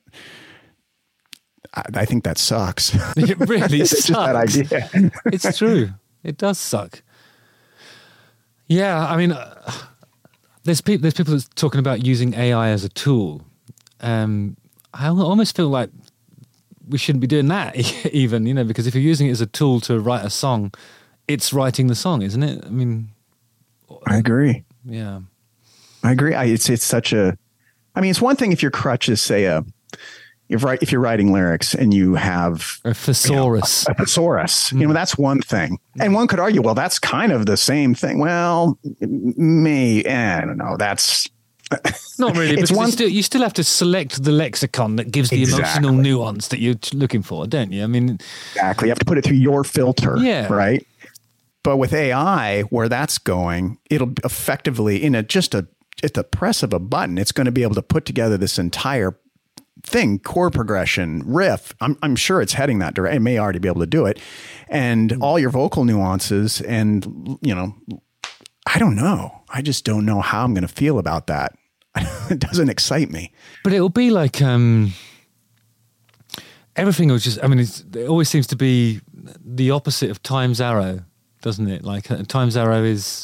I think that sucks. It really sucks. Just that idea. It's true. It does suck. Yeah, I mean, there's people that's talking about using AI as a tool. I almost feel like we shouldn't be doing that even, because if you're using it as a tool to write a song, it's writing the song, isn't it? I mean, I agree. Yeah, I agree. It's such a. I mean, it's one thing if your crutch is, say, a if you're writing lyrics and you have a thesaurus, a thesaurus, that's one thing. And one could argue, well, that's kind of the same thing. Well, I don't know. That's not really, because you still have to select the lexicon that gives the emotional nuance that you're looking for, don't you? I mean, exactly. You have to put it through your filter, right? But with AI, where that's going, it'll effectively, at the press of a button, it's going to be able to put together this entire thing, chord progression, riff. I'm sure it's heading that direction. It may already be able to do it, and all your vocal nuances. And I don't know. I just don't know how I'm going to feel about that. It doesn't excite me. But it'll be like everything will just. I mean, it always seems to be the opposite of Time's Arrow, doesn't it? Like Time's Arrow is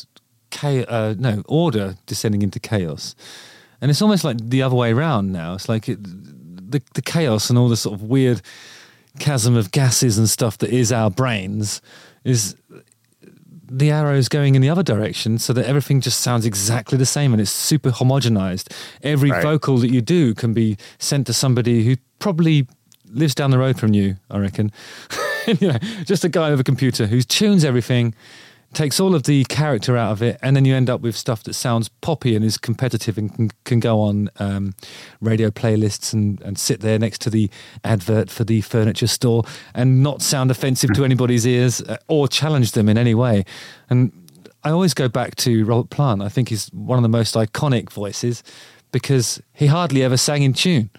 order descending into chaos, and it's almost like the other way around now. It's like the chaos and all the sort of weird chasm of gases and stuff that is our brains is. The arrow's going in the other direction so that everything just sounds exactly the same and it's super homogenized. Every vocal that you do can be sent to somebody who probably lives down the road from you, I reckon. Just a guy with a computer who tunes everything, takes all of the character out of it, and then you end up with stuff that sounds poppy and is competitive and can go on radio playlists and sit there next to the advert for the furniture store and not sound offensive to anybody's ears or challenge them in any way. And I always go back to Robert Plant. I think he's one of the most iconic voices because he hardly ever sang in tune.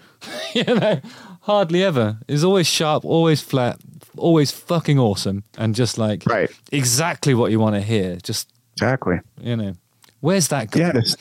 Hardly ever. He's always sharp, always flat, always fucking awesome, and just like exactly what you want to hear. Just exactly. Where's that going? Yeah,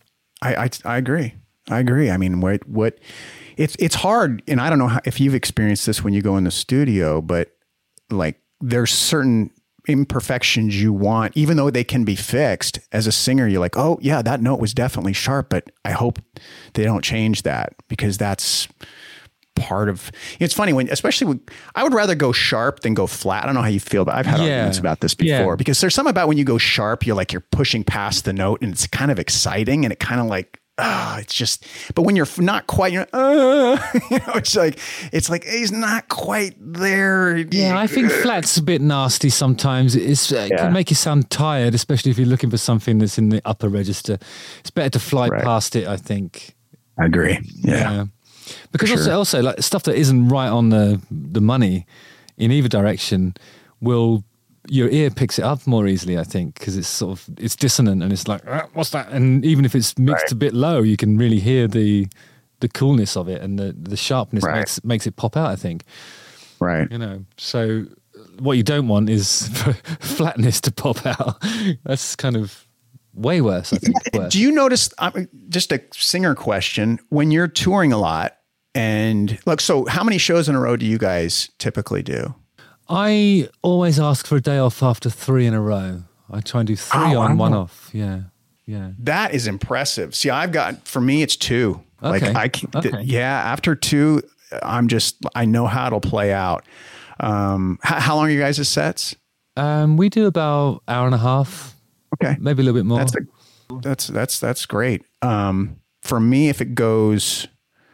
I agree. I mean, what it's hard, and I don't know if you've experienced this when you go in the studio, but like there's certain imperfections you want, even though they can be fixed. As a singer, you're like, oh yeah, that note was definitely sharp, but I hope they don't change that because that's part of it's funny I would rather go sharp than go flat. I don't know how you feel, but I've had arguments about this before because there's something about when you go sharp, you're pushing past the note and it's kind of exciting and it kind of like, it's just, but when you're not quite, it's like he's not quite there. Yeah. I think flat's a bit nasty sometimes. It can make you sound tired, especially if you're looking for something that's in the upper register. It's better to fly past it, I think. I agree. Yeah. Because also like stuff that isn't right on the money in either direction your ear picks it up more easily, I think, because it's dissonant and it's like, what's that? And even if it's mixed a bit low, you can really hear the coolness of it and the sharpness makes it pop out, I think. Right. So what you don't want is for flatness to pop out. That's kind of way worse, I think. Do you notice, just a singer question, when you're touring a lot and so how many shows in a row do you guys typically do? I always ask for a day off after 3 in a row. I try and do 3 on, 1 off. Yeah. Yeah. That is impressive. See, for me, it's 2. Okay. After 2, I know how it'll play out. How long are you guys' sets? We do about hour and a half. Okay. Maybe a little bit more. That's great. For me, if it goes,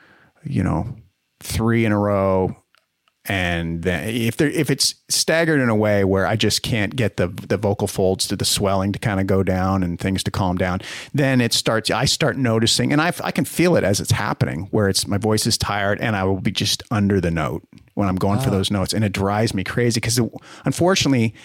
3 in a row, and then if it's staggered in a way where I just can't get the vocal folds to the swelling to kind of go down and things to calm down, then I start noticing, and I can feel it as it's happening, where my voice is tired and I will be just under the note when I'm going for those notes, and it drives me crazy because unfortunately,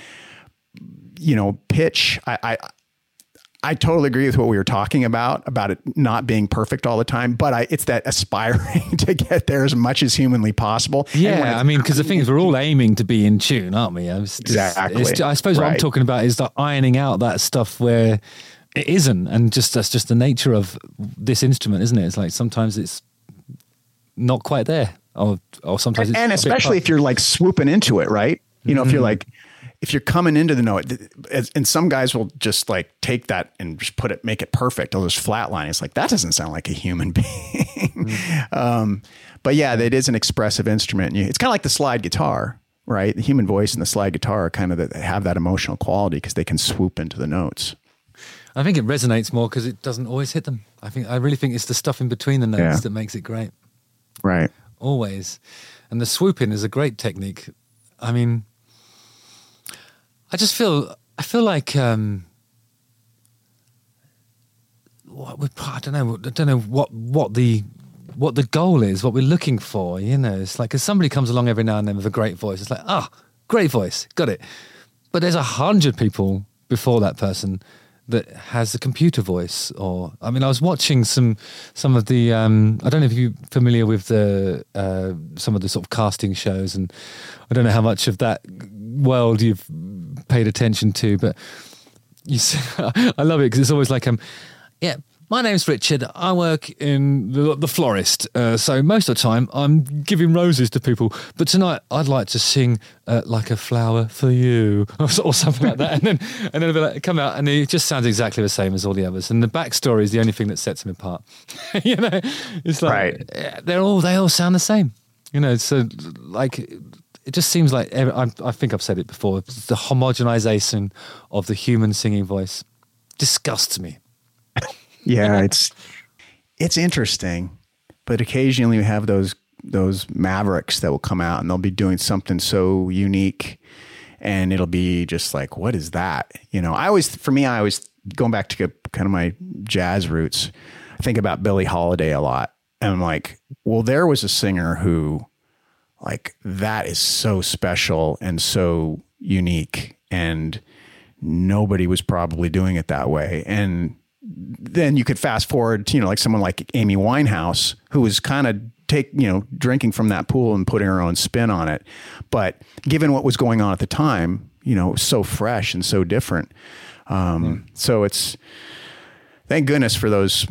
pitch, I totally agree with what we were talking about it not being perfect all the time, but it's that aspiring to get there as much as humanly possible. Yeah, I mean, because the thing is, we're all aiming to be in tune, aren't we? Exactly. I suppose what I'm talking about is the ironing out that stuff where it isn't, and that's just the nature of this instrument, isn't it? It's like sometimes it's not quite there, or sometimes it's and especially if you're like swooping into it, right? If you're like. If you're coming into the note, and some guys will just like take that and just make it perfect. They'll just flatline. It's like, that doesn't sound like a human being. But yeah, it is an expressive instrument. It's kind of like the slide guitar, right? The human voice and the slide guitar are kind of have that emotional quality because they can swoop into the notes. I think it resonates more because it doesn't always hit them. I really think it's the stuff in between the notes that makes it great. Right. Always. And the swoop in is a great technique. I mean, I feel like I don't know what the goal is, what we're looking for. You know, it's like if somebody comes along every now and then with a great voice, it's like, great voice, got it. But there's 100 people before that person that has a computer voice. Or I mean, I was watching some of the I don't know if you're familiar with the some of the sort of casting shows, and I don't know how much of that world you've paid attention to, but I love it because it's always like my name's Richard. I work in the florist. So most of the time I'm giving roses to people. But tonight I'd like to sing Like a Flower for You or something like that. And then it'll be like, come out and he just sounds exactly the same as all the others. And the backstory is the only thing that sets him apart. You know, it's like they all sound the same. You know, so like it just seems like I think I've said it before. The homogenization of the human singing voice disgusts me. Yeah, it's interesting, but occasionally you have those mavericks that will come out and they'll be doing something so unique, and it'll be just like, what is that? You know, I always going back to kind of my jazz roots, I think about Billie Holiday a lot, and I'm like, well, there was a singer who, like, that is so special and so unique, and nobody was probably doing it that way, and then you could fast forward to, like someone like Amy Winehouse, who was kind of drinking from that pool and putting her own spin on it. But given what was going on at the time, it was so fresh and so different. So it's, thank goodness for those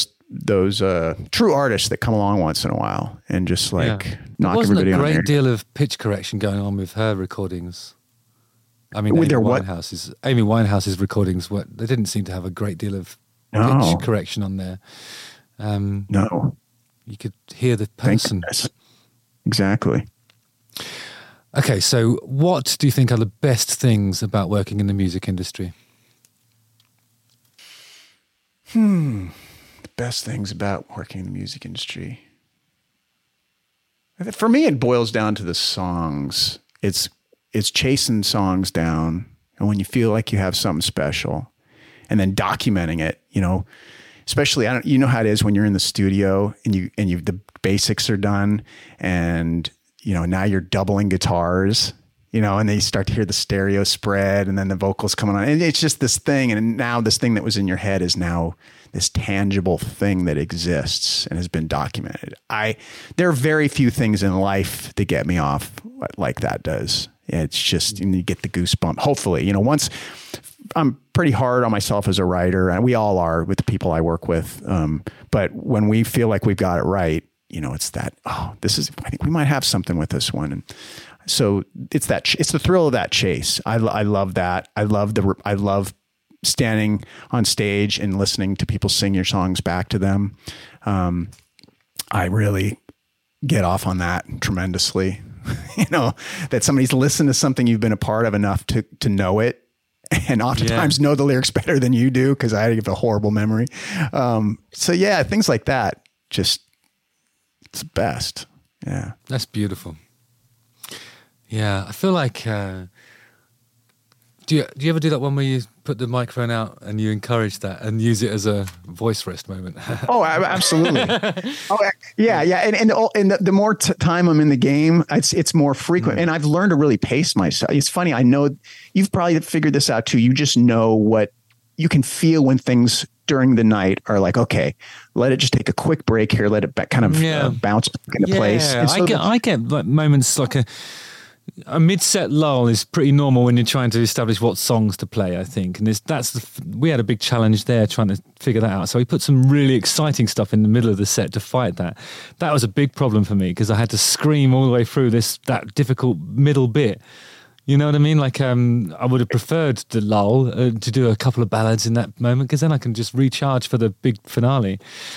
true artists that come along once in a while and just like knock everybody on. There wasn't a great deal of pitch correction going on with her recordings. I mean, Amy Winehouse's recordings they didn't seem to have a great deal of pitch correction on there. No. You could hear the person. Exactly. Okay, so what do you think are the best things about working in the music industry? The best things about working in the music industry. For me, it boils down to the songs. It's chasing songs down, and when you feel like you have something special, and then documenting it, especially, you know how it is when you're in the studio and you the basics are done, and now you're doubling guitars, and then you start to hear the stereo spread, and then the vocals coming on, and it's just this thing, and now this thing that was in your head is now this tangible thing that exists and has been documented. There are very few things in life that get me off like that does. It's just, you get the goosebump. Hopefully, once I'm pretty hard on myself as a writer, and we all are with the people I work with. But when we feel like we've got it right, it's that, I think we might have something with this one. And so it's the thrill of that chase. I love that. I love standing on stage and listening to people sing your songs back to them. I really get off on that tremendously. That somebody's listened to something you've been a part of enough to know it, and oftentimes know the lyrics better than you do, because I have a horrible memory. Things like that, just, it's the best. Yeah. That's beautiful. Yeah. I feel like, do you ever do that one where you put the microphone out and you encourage that and use it as a voice rest moment? Oh, absolutely. Yeah. And the more time I'm in the game, it's more frequent. And I've learned to really pace myself. It's funny. I know you've probably figured this out too. You just know what you can feel when things during the night are like, okay, let it just take a quick break here. Let it kind of bounce back into place. And so I get like moments like a mid-set lull is pretty normal when you're trying to establish what songs to play, I think. And we had a big challenge there trying to figure that out. So we put some really exciting stuff in the middle of the set to fight that. That was a big problem for me because I had to scream all the way through that difficult middle bit. You know what I mean? Like I would have preferred the lull to do a couple of ballads in that moment, because then I can just recharge for the big finale.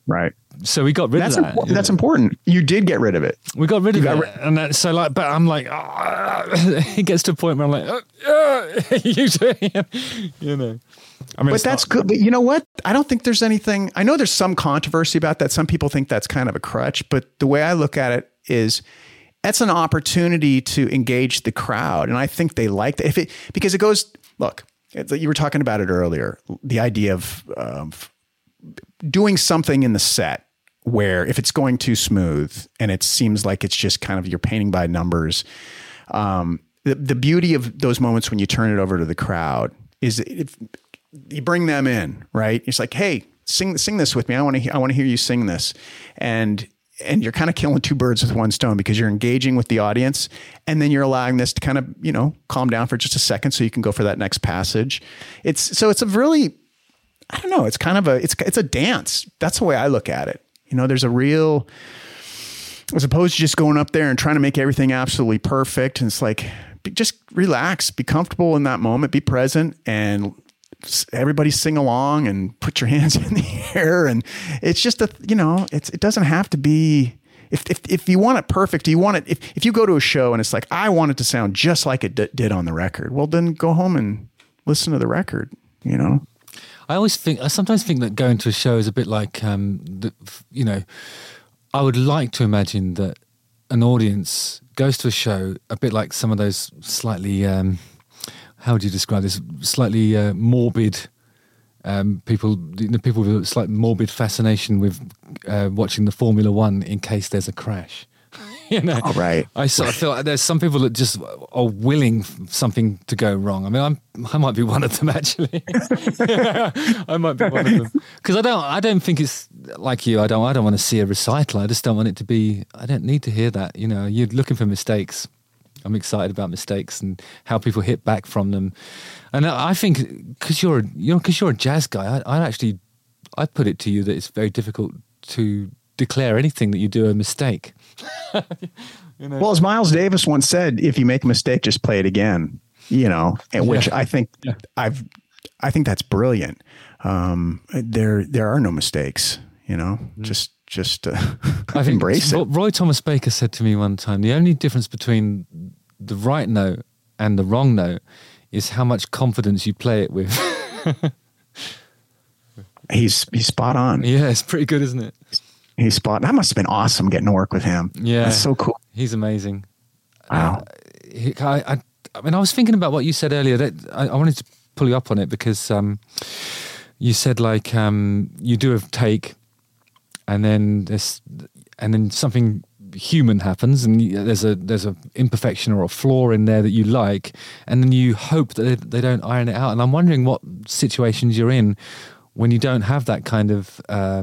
Right. So we got rid of that. That's important. You did get rid of it. We got rid of it. And that, so like, but I'm like, it gets to a point where I'm like, you know. I mean, but that's good. But you know what? I don't think there's anything. I know there's some controversy about that. Some people think that's kind of a crutch. But the way I look at it is, that's an opportunity to engage the crowd, and I think they like that. Because it goes. Look, you were talking about it earlier. The idea of doing something in the set where if it's going too smooth and it seems like it's just kind of you're painting by numbers. The beauty of those moments when you turn it over to the crowd is if you bring them in, right? It's like, hey, sing this with me. I want to hear you sing this. And you're kind of killing two birds with one stone because you're engaging with the audience and then you're allowing this to kind of, calm down for just a second so you can go for that next passage. It's a really, I don't know, it's kind of it's a dance. That's the way I look at it. There's a real, as opposed to just going up there and trying to make everything absolutely perfect. And it's like, just relax, be comfortable in that moment, be present, and everybody sing along and put your hands in the air. And it's just it doesn't have to be, if you want it perfect, if you go to a show and it's like, I want it to sound just like it did on the record, well, then go home and listen to the record, I sometimes think that going to a show is a bit like, I would like to imagine that an audience goes to a show a bit like some of those slightly, how would you describe this? Slightly morbid people with a slight morbid fascination with watching the Formula One in case there's a crash. Oh, right. I sort of feel like there's some people that just are willing something to go wrong. I mean, I might be one of them actually. I might be one of them because I don't think it's like you. I don't want to see a recital. I just don't want it to be. I don't need to hear that. You're looking for mistakes. I'm excited about mistakes and how people hit back from them. And I think because you're a jazz guy, I put it to you that it's very difficult to declare anything that you do a mistake. Well, as Miles Davis once said, if you make a mistake, just play it again, which I think I think that's brilliant. There are no mistakes, just embrace it. Roy Thomas Baker said to me one time, the only difference between the right note and the wrong note is how much confidence you play it with. He's spot on. Yeah, it's pretty good, isn't it? He's spot on. That must have been awesome getting to work with him. Yeah. That's so cool. He's amazing. Wow. I mean, I was thinking about what you said earlier. That I wanted to pull you up on it because you said like you do a take and then something human happens and there's a imperfection or a flaw in there that you like, and then you hope that they don't iron it out. And I'm wondering what situations you're in when you don't have that kind of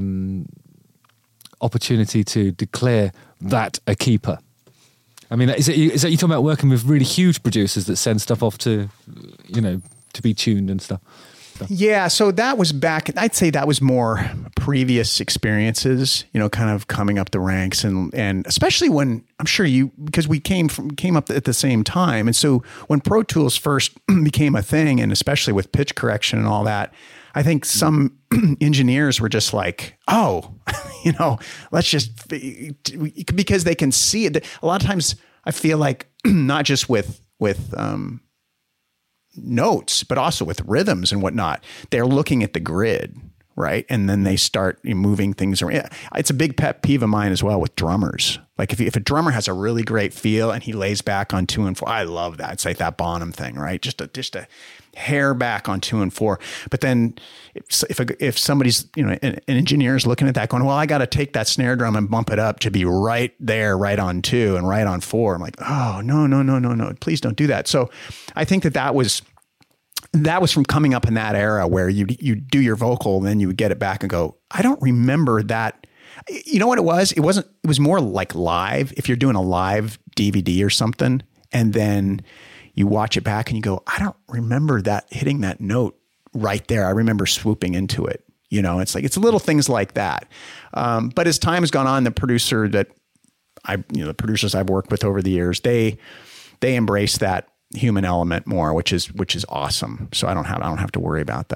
opportunity to declare that a keeper. I mean, is that you talking about working with really huge producers that send stuff off to, to be tuned and stuff? Yeah, so that was back. I'd say that was more previous experiences, kind of coming up the ranks, and especially when I'm sure because we came up at the same time, and so when Pro Tools first became a thing, and especially with pitch correction and all that, I think some engineers were just like, oh, let's just, because they can see it. A lot of times I feel like not just with notes, but also with rhythms and whatnot, they're looking at the grid, right? And then they start moving things around. It's a big pet peeve of mine as well with drummers. Like if a drummer has a really great feel and he lays back on 2 and 4, I love that. It's like that Bonham thing, right? Just a hair back on 2 and 4. But then if somebody's, an engineer is looking at that going, well, I got to take that snare drum and bump it up to be right there, right on 2 and right on 4. I'm like, oh, no, please don't do that. So I think that was from coming up in that era where you do your vocal and then you would get it back and go, I don't remember that. You know what it was? It was more like live. If you're doing a live DVD or something, and then you watch it back and you go, I don't remember that hitting that note right there. I remember swooping into it. It's little things like that. But as time has gone on, the producers I've worked with over the years, they embrace that human element more, which is awesome. So I don't have to worry about that.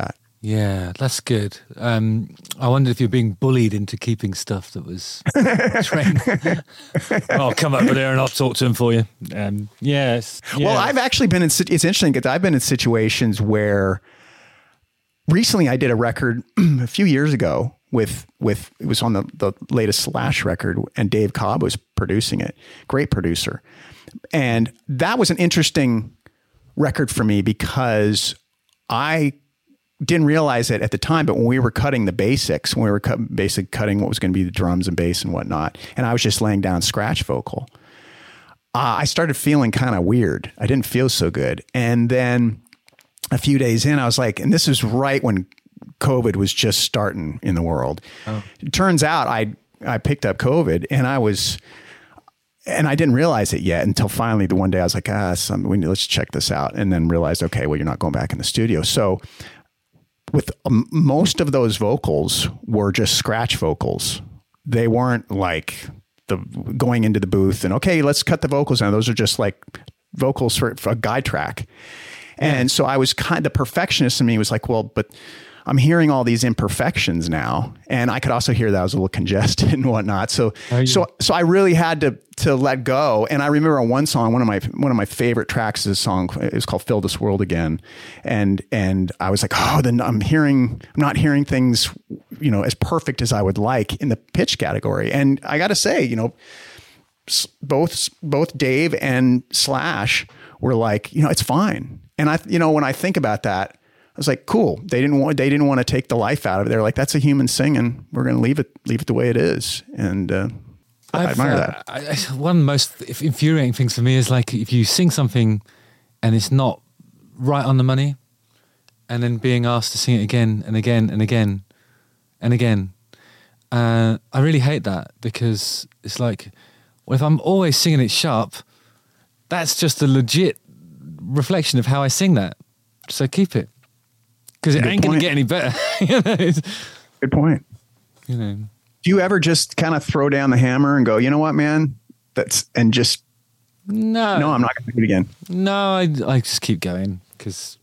Yeah, that's good. I wondered if you're being bullied into keeping stuff that was trained. I'll come over there and I'll talk to him for you. Yes. Well, I've actually been in, it's interesting because I've been in situations where recently I did a record a few years ago with it was on the latest Slash record, and Dave Cobb was producing it. Great producer. And that was an interesting record for me because I didn't realize it at the time, but when we were cutting the basics, when we were basically cutting what was going to be the drums and bass and whatnot, and I was just laying down scratch vocal, I started feeling kind of weird. I didn't feel so good. And then a few days in, I was like, and this is right when COVID was just starting in the world. Oh. It turns out I picked up COVID, and I didn't realize it yet until finally the one day I was like, let's check this out. And then realized, okay, well, you're not going back in the studio. So with most of those vocals were just scratch vocals. They weren't like going into the booth and, okay, let's cut the vocals down. Those are just like vocals for a guide track. And so I was the perfectionist in me was like, well, but I'm hearing all these imperfections now. And I could also hear that I was a little congested and whatnot. So I really had to let go. And I remember on one song, one of my favorite tracks is a song, it's called Fill This World Again. And I was like, then I'm not hearing things, as perfect as I would like in the pitch category. And I got to say, both Dave and Slash were like, it's fine. And when I think about that, I was like, cool. They didn't want to take the life out of it. They're like, that's a human singing. We're going to leave it the way it is. And I admire that. One of the most infuriating things for me is like if you sing something and it's not right on the money, and then being asked to sing it again and again and again and again. I really hate that because it's like, well, if I'm always singing it sharp, that's just a legit reflection of how I sing that. So keep it. Because it ain't going to get any better. Good point. Do you ever just kind of throw down the hammer and go, you know what, man? No, I'm not going to do it again. No, I just keep going because,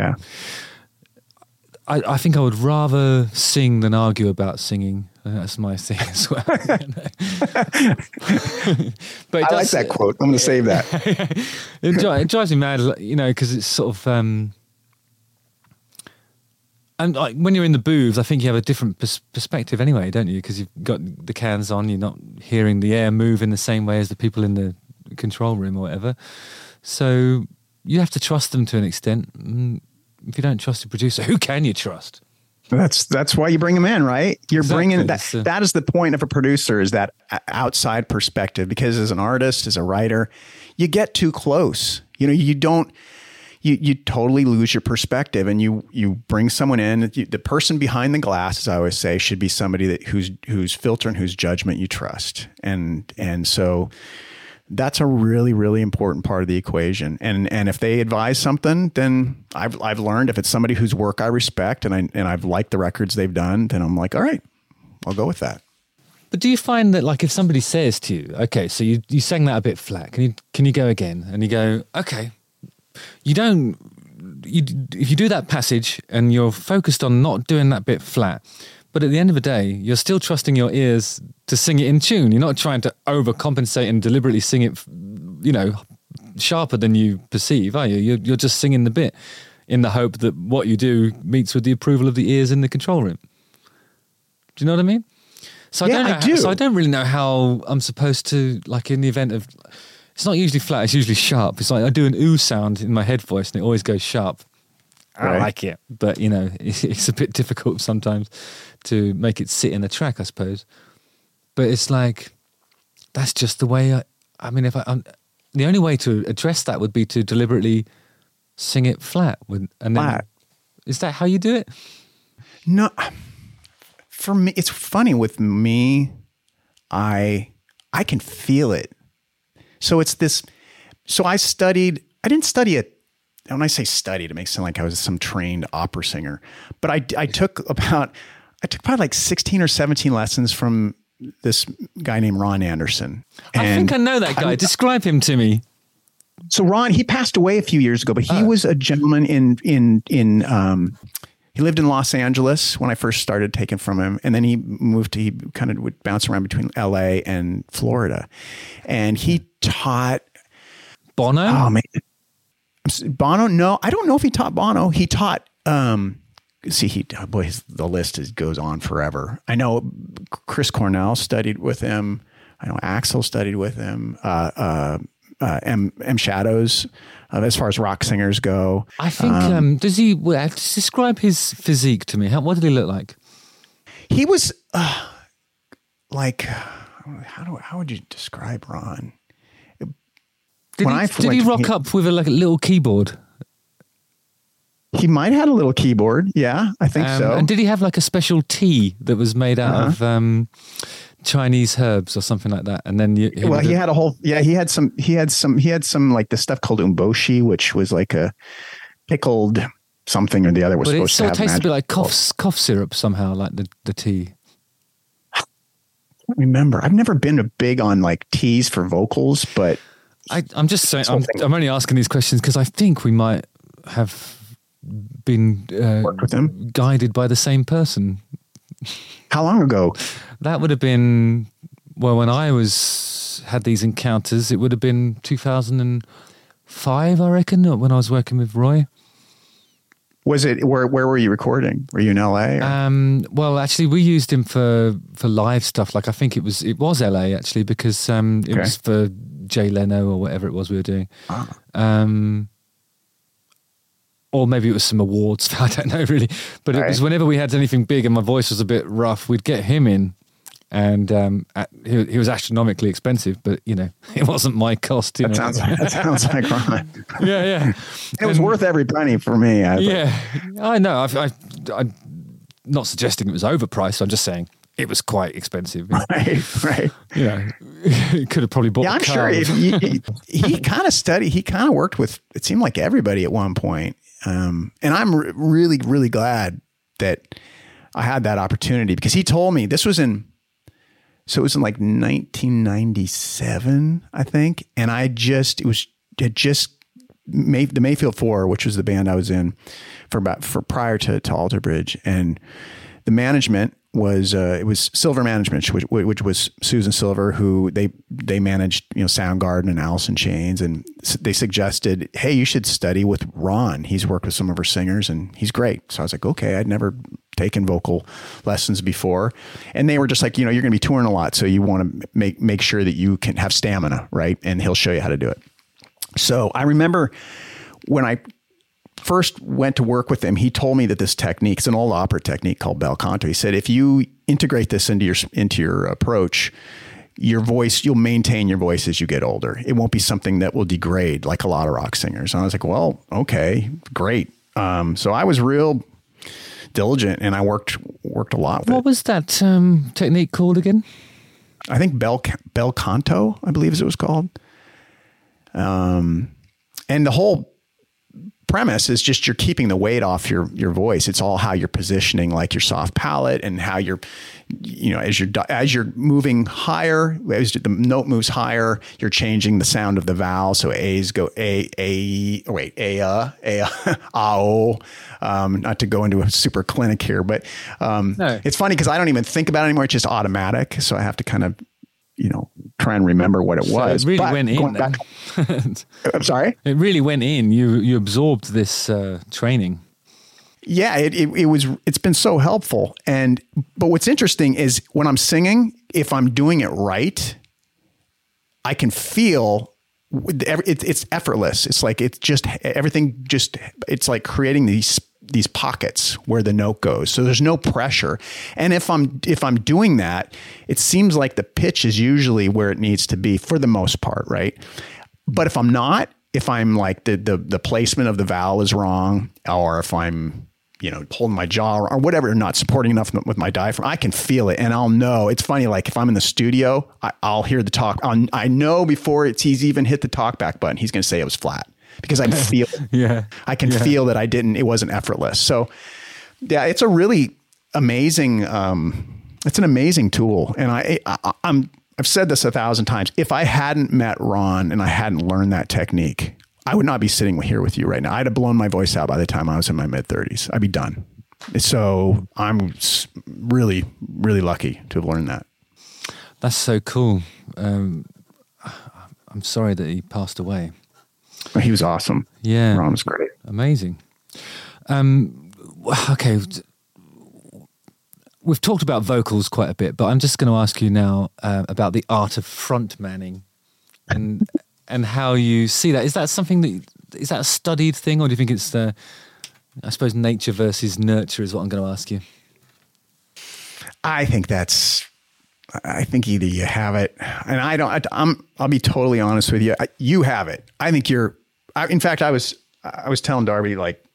I think I would rather sing than argue about singing. That's my thing as well. But I like that quote. I'm going to save that. It drives me mad, because it's sort of... and like when you're in the booths, I think you have a different perspective anyway, don't you? Because you've got the cans on, you're not hearing the air move in the same way as the people in the control room or whatever. So you have to trust them to an extent. If you don't trust the producer, who can you trust? That's why you bring them in, right? You're bringing that. That is the point of a producer, is that outside perspective. Because as an artist, as a writer, you get too close. You don't. You totally lose your perspective, and you bring someone in. The person behind the glass, as I always say, should be somebody whose filter and whose judgment you trust. And so that's a really, really important part of the equation. And if they advise something, then I've learned if it's somebody whose work I respect and I've liked the records they've done, then I'm like, all right, I'll go with that. But do you find that, like, if somebody says to you, okay, so you sang that a bit flat, can you go again? And you go, okay. If you do that passage and you're focused on not doing that bit flat, but at the end of the day, you're still trusting your ears to sing it in tune. You're not trying to overcompensate and deliberately sing it, sharper than you perceive, are you? You're just singing the bit in the hope that what you do meets with the approval of the ears in the control room. Do you know what I mean? So I do. So I don't really know how I'm supposed to, like, in the event of... It's not usually flat, it's usually sharp. It's like I do an ooh sound in my head voice and it always goes sharp. Right. I like it. But, it's a bit difficult sometimes to make it sit in a track, I suppose. But it's like, that's just the way the only way to address that would be to deliberately sing it flat. Is that how you do it? No. For me, it's funny with me, I can feel it. So it's this, I didn't study it. When I say studied, it makes it sound like I was some trained opera singer, but I took probably like 16 or 17 lessons from this guy named Ron Anderson. I think I know that guy. Describe him to me. So Ron, he passed away a few years ago, but he was a gentleman in He lived in Los Angeles when I first started taking from him. And then he kind of would bounce around between LA and Florida. And he taught Bono. Oh man. Bono. No, I don't know if he taught Bono. He taught, the list goes on forever. I know Chris Cornell studied with him. I know Axl studied with him. M Shadows, as far as rock singers go. I think, does he describe his physique to me? What did he look like? He was like, how would you describe Ron? Did he rock up with a little keyboard? He might have had a little keyboard. Yeah, I think so. And did he have like a special tea that was made out of Chinese herbs or something like that? And then he had a whole he had some like this stuff called umboshi, which was like a pickled something or the other. Was but supposed to have. It tasted a bit like cough syrup somehow, like the tea. I can't remember. I've never been big on like teas for vocals, but I'm just saying. I'm only asking these questions because I think we might have been worked with him, guided by the same person. How long ago? That would have been, well, when I had these encounters, it would have been 2005, I reckon, when I was working with Roy. Was it, where were you recording? Were you in LA? Well, actually we used him for live stuff. Like I think it was LA actually, because it was for Jay Leno or whatever it was we were doing. Or maybe it was some awards. I don't know really. But it was whenever we had anything big and my voice was a bit rough, we'd get him in. And he was astronomically expensive, but it wasn't my cost. That sounds like Ron. Yeah. It was worth every penny for me. I know. I'm not suggesting it was overpriced. I'm just saying it was quite expensive. Right. It could have probably bought. Yeah, I'm sure. He kind of studied. He kind of worked with. It seemed like everybody at one point. And I'm really, really glad that I had that opportunity, because he told me it was in like 1997, I think. And the Mayfield Four, which was the band I was in for prior to Alter Bridge. And the management was, it was Silver Management, which was Susan Silver, who they managed, Soundgarden and Alice in Chains. And they suggested, hey, you should study with Ron. He's worked with some of our singers and he's great. So I was like, okay, I'd never taken vocal lessons before. And they were just like, you're going to be touring a lot. So you want to make sure that you can have stamina, right? And he'll show you how to do it. So I remember when I first went to work with him, he told me that this technique, it's an old opera technique called bel canto. He said, if you integrate this into your approach, your voice, you'll maintain your voice as you get older. It won't be something that will degrade like a lot of rock singers. And I was like, well, okay, great. So I was real diligent and I worked a lot with it. What was that technique called again? I think bel canto, I believe, as it was called. And the whole premise is just you're keeping the weight off your voice. It's all how you're positioning like your soft palate and how you're, as you're moving higher, as the note moves higher, you're changing the sound of the vowel. So A's go A-O. Not to go into a super clinic here, but no. It's funny because I don't even think about it anymore. It's just automatic. So I have to kind of, try and remember what it was. It really went in. I'm sorry? It really went in. You absorbed this training. Yeah, it's been so helpful. But what's interesting is when I'm singing, if I'm doing it right, I can feel it's effortless. It's like, it's just everything it's like creating these pockets where the note goes. So there's no pressure. And if I'm doing that, it seems like the pitch is usually where it needs to be for the most part. Right. But if I'm not, if I'm like the placement of the vowel is wrong, or if I'm, holding my jaw or whatever, not supporting enough with my diaphragm, I can feel it. And I'll know. It's funny. Like if I'm in the studio, I'll hear the talk. I know before he's even hit the talk back button, he's going to say it was flat. Because I feel, I can feel that it wasn't effortless. So yeah, it's a really amazing, it's an amazing tool. And I've said this 1,000 times. If I hadn't met Ron and I hadn't learned that technique, I would not be sitting here with you right now. I'd have blown my voice out by the time I was in my mid-30s. I'd be done. So I'm really, really lucky to have learned that. That's so cool. I'm sorry that he passed away. He was awesome. Yeah. Ron was great. Amazing. Okay. We've talked about vocals quite a bit, but I'm just going to ask you now about the art of front manning and how you see that. Is that something is that a studied thing, or do you think it's I suppose nature versus nurture is what I'm going to ask you? I think either you have it, and I'll be totally honest with you. You have it. I think in fact, I was telling Darby, like,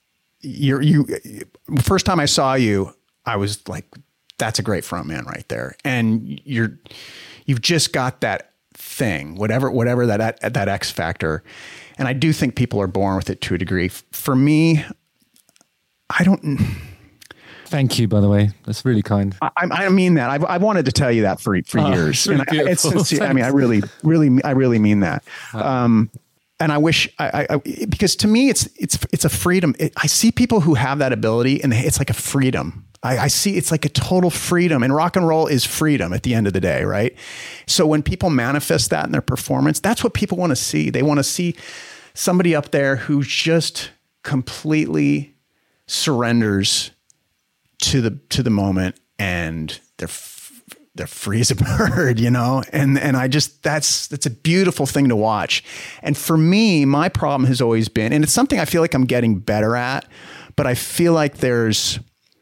first time I saw you, I was like, that's a great front man right there. And you've just got that thing, whatever that X factor. And I do think people are born with it to a degree. For me, I don't. Thank you, by the way. That's really kind. I mean that. I've wanted to tell you that for years. Really it's sincere. I mean, I really mean that. Wow. And I wish because to me, it's a freedom. I see people who have that ability, and it's like a freedom. I see it's like a total freedom, and rock and roll is freedom at the end of the day, right? So when people manifest that in their performance, that's what people want to see. They want to see somebody up there who just completely surrenders to the moment, and they're free as a bird, you know? And I just, that's a beautiful thing to watch. And for me, my problem has always been, and it's something I feel like I'm getting better at, but I feel like there's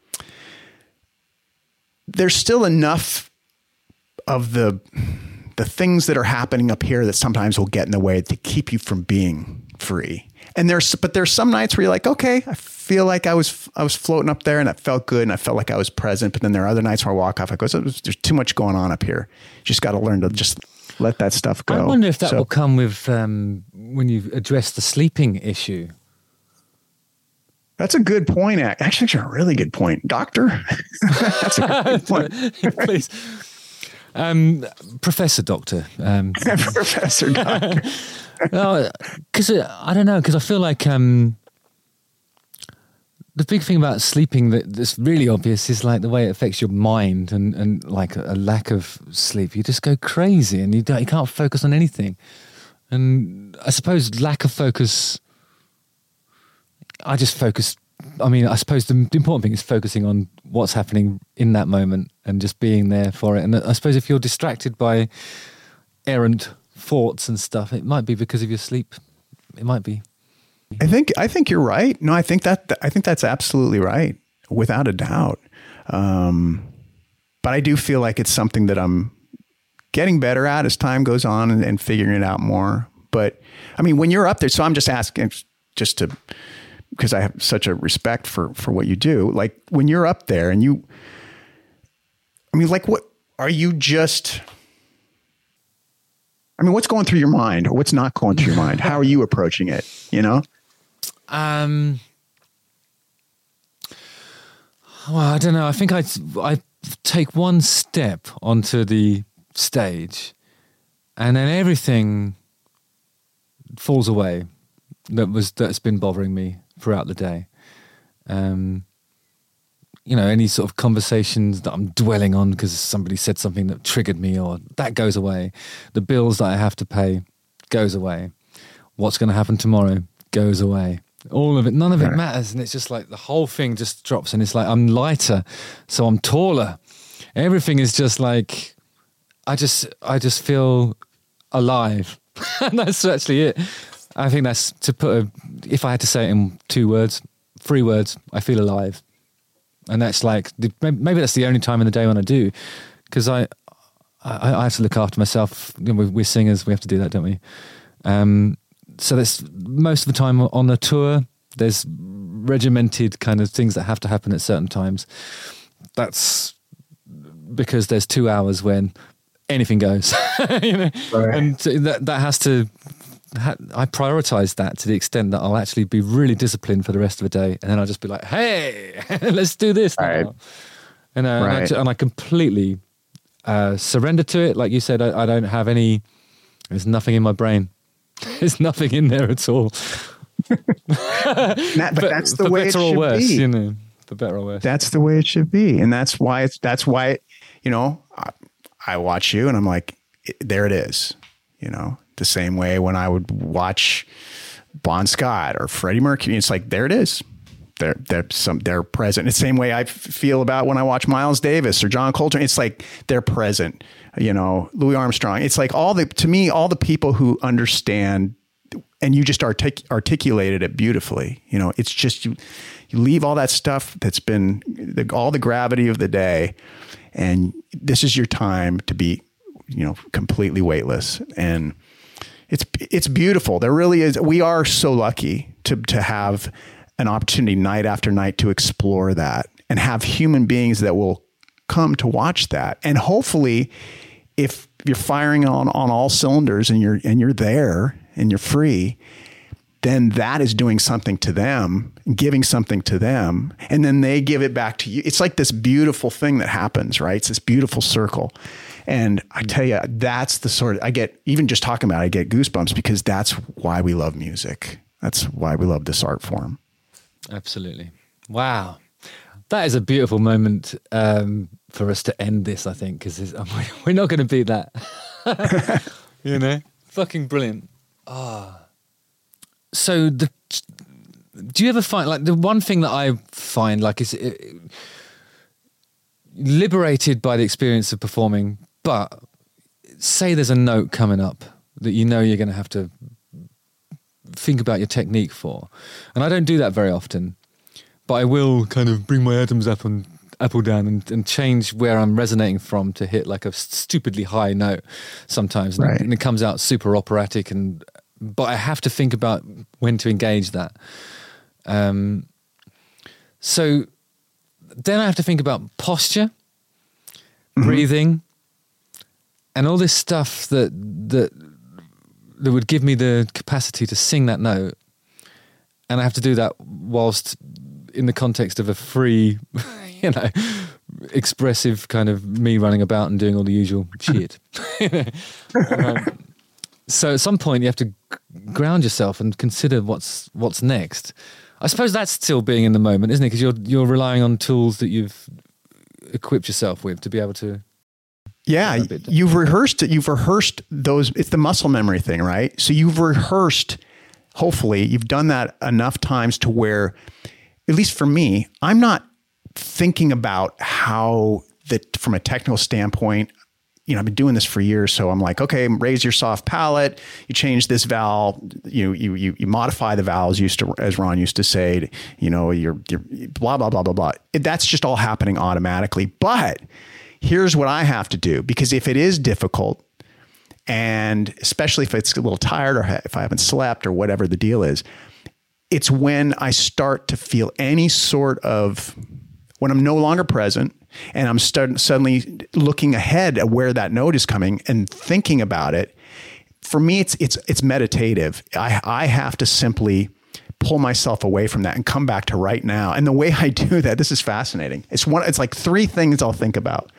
still enough of the things that are happening up here that sometimes will get in the way to keep you from being free. And there's some nights where you're like, okay, I feel like I was floating up there and it felt good and I felt like I was present. But then there are other nights where I walk off, I go, there's too much going on up here. You just got to learn to just let that stuff go. I wonder if that will come with when you address the sleeping issue. That's a good point. Actually, it's a really good point. Doctor? That's a good point. Please. Professor Doctor. Professor Doctor. Because I don't know, because I feel like the big thing about sleeping that's really obvious is like the way it affects your mind, and like a lack of sleep, you just go crazy and you can't focus on anything. And I suppose lack of focus, I suppose the important thing is focusing on what's happening in that moment and just being there for it. And I suppose if you're distracted by errant thoughts and stuff, it might be because of your sleep. It might be. I think you're right. No, I think that's absolutely right, without a doubt. But I do feel like it's something that I'm getting better at as time goes on and figuring it out more. But I mean, when you're up there, so I'm just asking because I have such a respect for what you do. Like when you're up there and what are you just, what's going through your mind or what's not going through your mind? How are you approaching it? You know? Well, I don't know. I think I take one step onto the stage and then everything falls away that's been bothering me throughout the day. Any sort of conversations that I'm dwelling on because somebody said something that triggered me, or that goes away. The bills that I have to pay goes away. What's going to happen tomorrow goes away. All of it, none of it matters. And it's just like the whole thing just drops, and it's like I'm lighter, so I'm taller. Everything is just like, I just feel alive. And that's actually it. I think that's if I had to say it in 3 words, I feel alive. And that's like, maybe that's the only time in the day when I do, because I have to look after myself. We're singers, we have to do that, don't we? So that's most of the time on the tour, there's regimented kind of things that have to happen at certain times. That's because there's 2 hours when anything goes, Right. And that has to, I prioritize that to the extent that I'll actually be really disciplined for the rest of the day. And then I'll just be like, hey, let's do this now. And I completely surrender to it. Like you said, I don't have there's nothing in my brain. There's nothing in there at all. But that's the way it should be. for better or worse. That's the way it should be. And that's why you know, I watch you and I'm like, there it is, you know, the same way when I would watch Bon Scott or Freddie Mercury, it's like, there it is. They're present. It's the same way I feel about when I watch Miles Davis or John Coltrane. It's like they're present, you know, Louis Armstrong. It's like all the people who understand, and you just articulated it beautifully. You know, it's just, you leave all that stuff that's been all the gravity of the day, and this is your time to be, you know, completely weightless. And it's beautiful. There really is. We are so lucky to have an opportunity night after night to explore that and have human beings that will come to watch that. And hopefully, if you're firing on all cylinders and you're there and you're free, then that is doing something to them, giving something to them, and then they give it back to you. It's like this beautiful thing that happens, right? It's this beautiful circle. And I tell you, that's the sort of, I get, even just talking about it, I get goosebumps, because that's why we love music. That's why we love this art form. Absolutely. Wow. That is a beautiful moment for us to end this, I think, because we're not going to beat that. You know? Fucking brilliant. So do you ever find, like, the one thing that I find, like, is liberated by the experience of performing, but say there's a note coming up that you know you're going to have to think about your technique for. And I don't do that very often, but I will kind of bring my atoms up and apple down and change where I'm resonating from to hit like a stupidly high note sometimes. Right. And it comes out super operatic, but I have to think about when to engage that. So then I have to think about posture, breathing, and all this stuff that would give me the capacity to sing that note. And I have to do that whilst in the context of a free, you know, expressive kind of me running about and doing all the usual shit. So at some point you have to ground yourself and consider what's next. I suppose that's still being in the moment, isn't it? Because you're relying on tools that you've equipped yourself with to be able to. Yeah, you've rehearsed those. It's the muscle memory thing, right? So you've rehearsed, hopefully you've done that enough times to where, at least for me, I'm not thinking about how that from a technical standpoint. You know, I've been doing this for years, so I'm like, okay, raise your soft palate. You change this vowel. You modify the vowels. As Ron used to say, you know, you're blah blah blah blah blah. That's just all happening automatically. But here's what I have to do, because if it is difficult, and especially if it's a little tired or if I haven't slept or whatever the deal is, it's when I start to feel any sort of, when I'm no longer present and I'm suddenly looking ahead at where that note is coming and thinking about it. For me, it's meditative. I have to simply pull myself away from that and come back to right now. And the way I do that, this is fascinating. It's like three things I'll think about.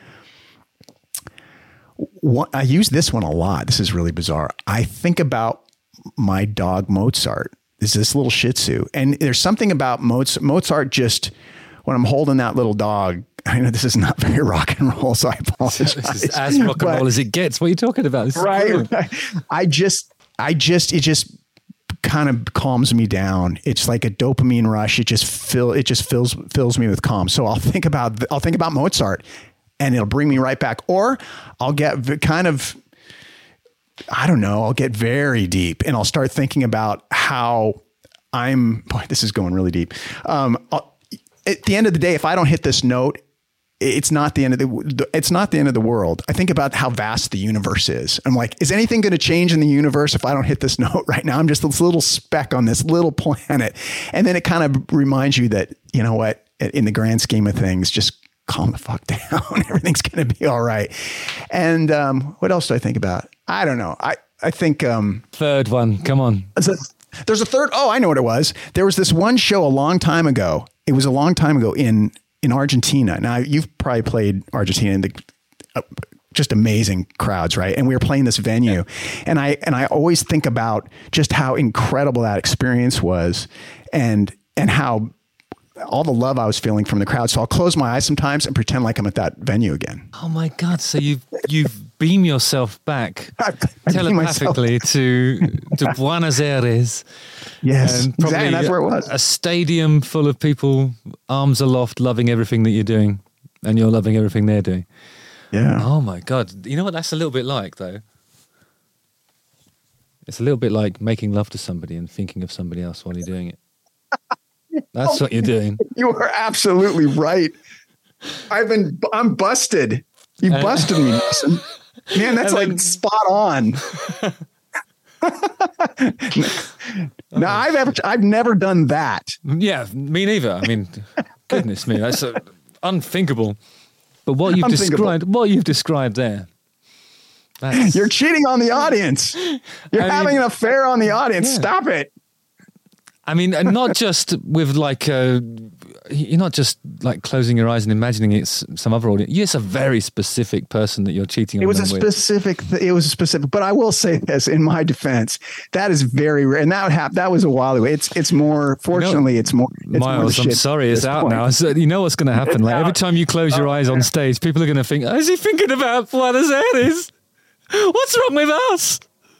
I use this one a lot. This is really bizarre. I think about my dog Mozart. Is this little Shih Tzu, and there's something about Mozart. Just when I'm holding that little dog, I know this is not very rock and roll, so I apologize. This is as rock and roll as it gets. What are you talking about? Right. It just kind of calms me down. It's like a dopamine rush. It just fills me with calm. So I'll think about Mozart, and it'll bring me right back. Or I'll get kind of, I don't know, I'll get very deep and I'll start thinking about how boy, this is going really deep. At the end of the day, if I don't hit this note, it's not the end of the world. I think about how vast the universe is. I'm like, is anything going to change in the universe if I don't hit this note right now? I'm just this little speck on this little planet. And then it kind of reminds you that, you know what, in the grand scheme of things, just calm the fuck down. Everything's going to be all right. And what else do I think about? I don't know. I think... third one. Come on. There's a third. Oh, I know what it was. There was this one show a long time ago. It was a long time ago in Argentina. Now, you've probably played Argentina in just amazing crowds, right? And we were playing this venue. Yeah. And I always think about just how incredible that experience was and how all the love I was feeling from the crowd. So I'll close my eyes sometimes and pretend like I'm at that venue again. Oh my God. So you've beamed yourself back telepathically to Buenos Aires. Yes, and probably exactly. That's where it was. A stadium full of people, arms aloft, loving everything that you're doing, and you're loving everything they're doing. Yeah. Oh my God. You know what that's a little bit like, though? It's a little bit like making love to somebody and thinking of somebody else while you're doing it. That's what you're doing. You are absolutely right. I'm busted. You busted me, Mason. Man, that's like spot on. No, I've never done that. Yeah, me neither. I mean, goodness me, that's unthinkable. But what you've described there. You're cheating on the audience. You're having an affair on the audience. Yeah. Stop it. I mean, and not just with like, you're not just like closing your eyes and imagining it's some other audience. It's a very specific person that you're cheating on. It was a specific, but I will say this in my defense, that is very rare. And that was a while ago. It's more, fortunately, it's more. Miles, I'm sorry, it's out now. So you know what's going to happen. Like every time you close your eyes on stage, people are going to think, is he thinking about Buenos Aires? What's wrong with us?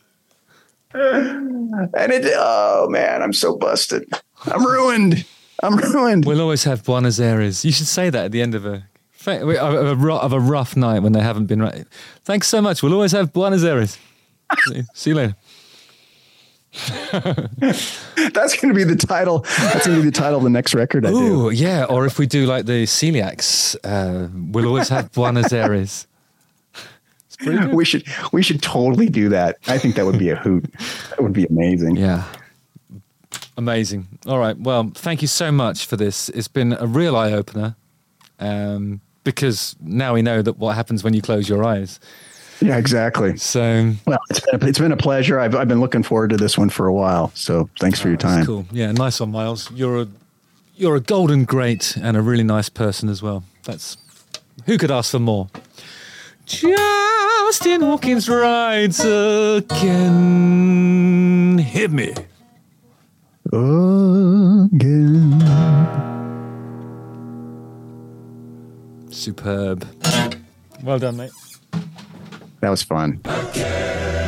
And oh man, I'm so busted. I'm ruined. We'll always have Buenos Aires. You should say that at the end of a rough night when they haven't been right. Thanks so much. We'll always have Buenos Aires. See you later. That's going to be the title. That's going to be the title of the next record I do. Ooh, yeah. Or if we do like the Celiacs, we'll always have Buenos Aires. We should totally do that. I think that would be a hoot. That would be amazing. Yeah. Amazing. All right. Well, thank you so much for this. It's been a real eye-opener because now we know that what happens when you close your eyes. Yeah, exactly. So, well, it's been a pleasure. I've been looking forward to this one for a while. So thanks for your time. Cool. Yeah, nice one, Miles. You're a golden great and a really nice person as well. Who could ask for more? Justin Hawkins rides again. Hit me. Again. Superb. Well done, mate. That was fun.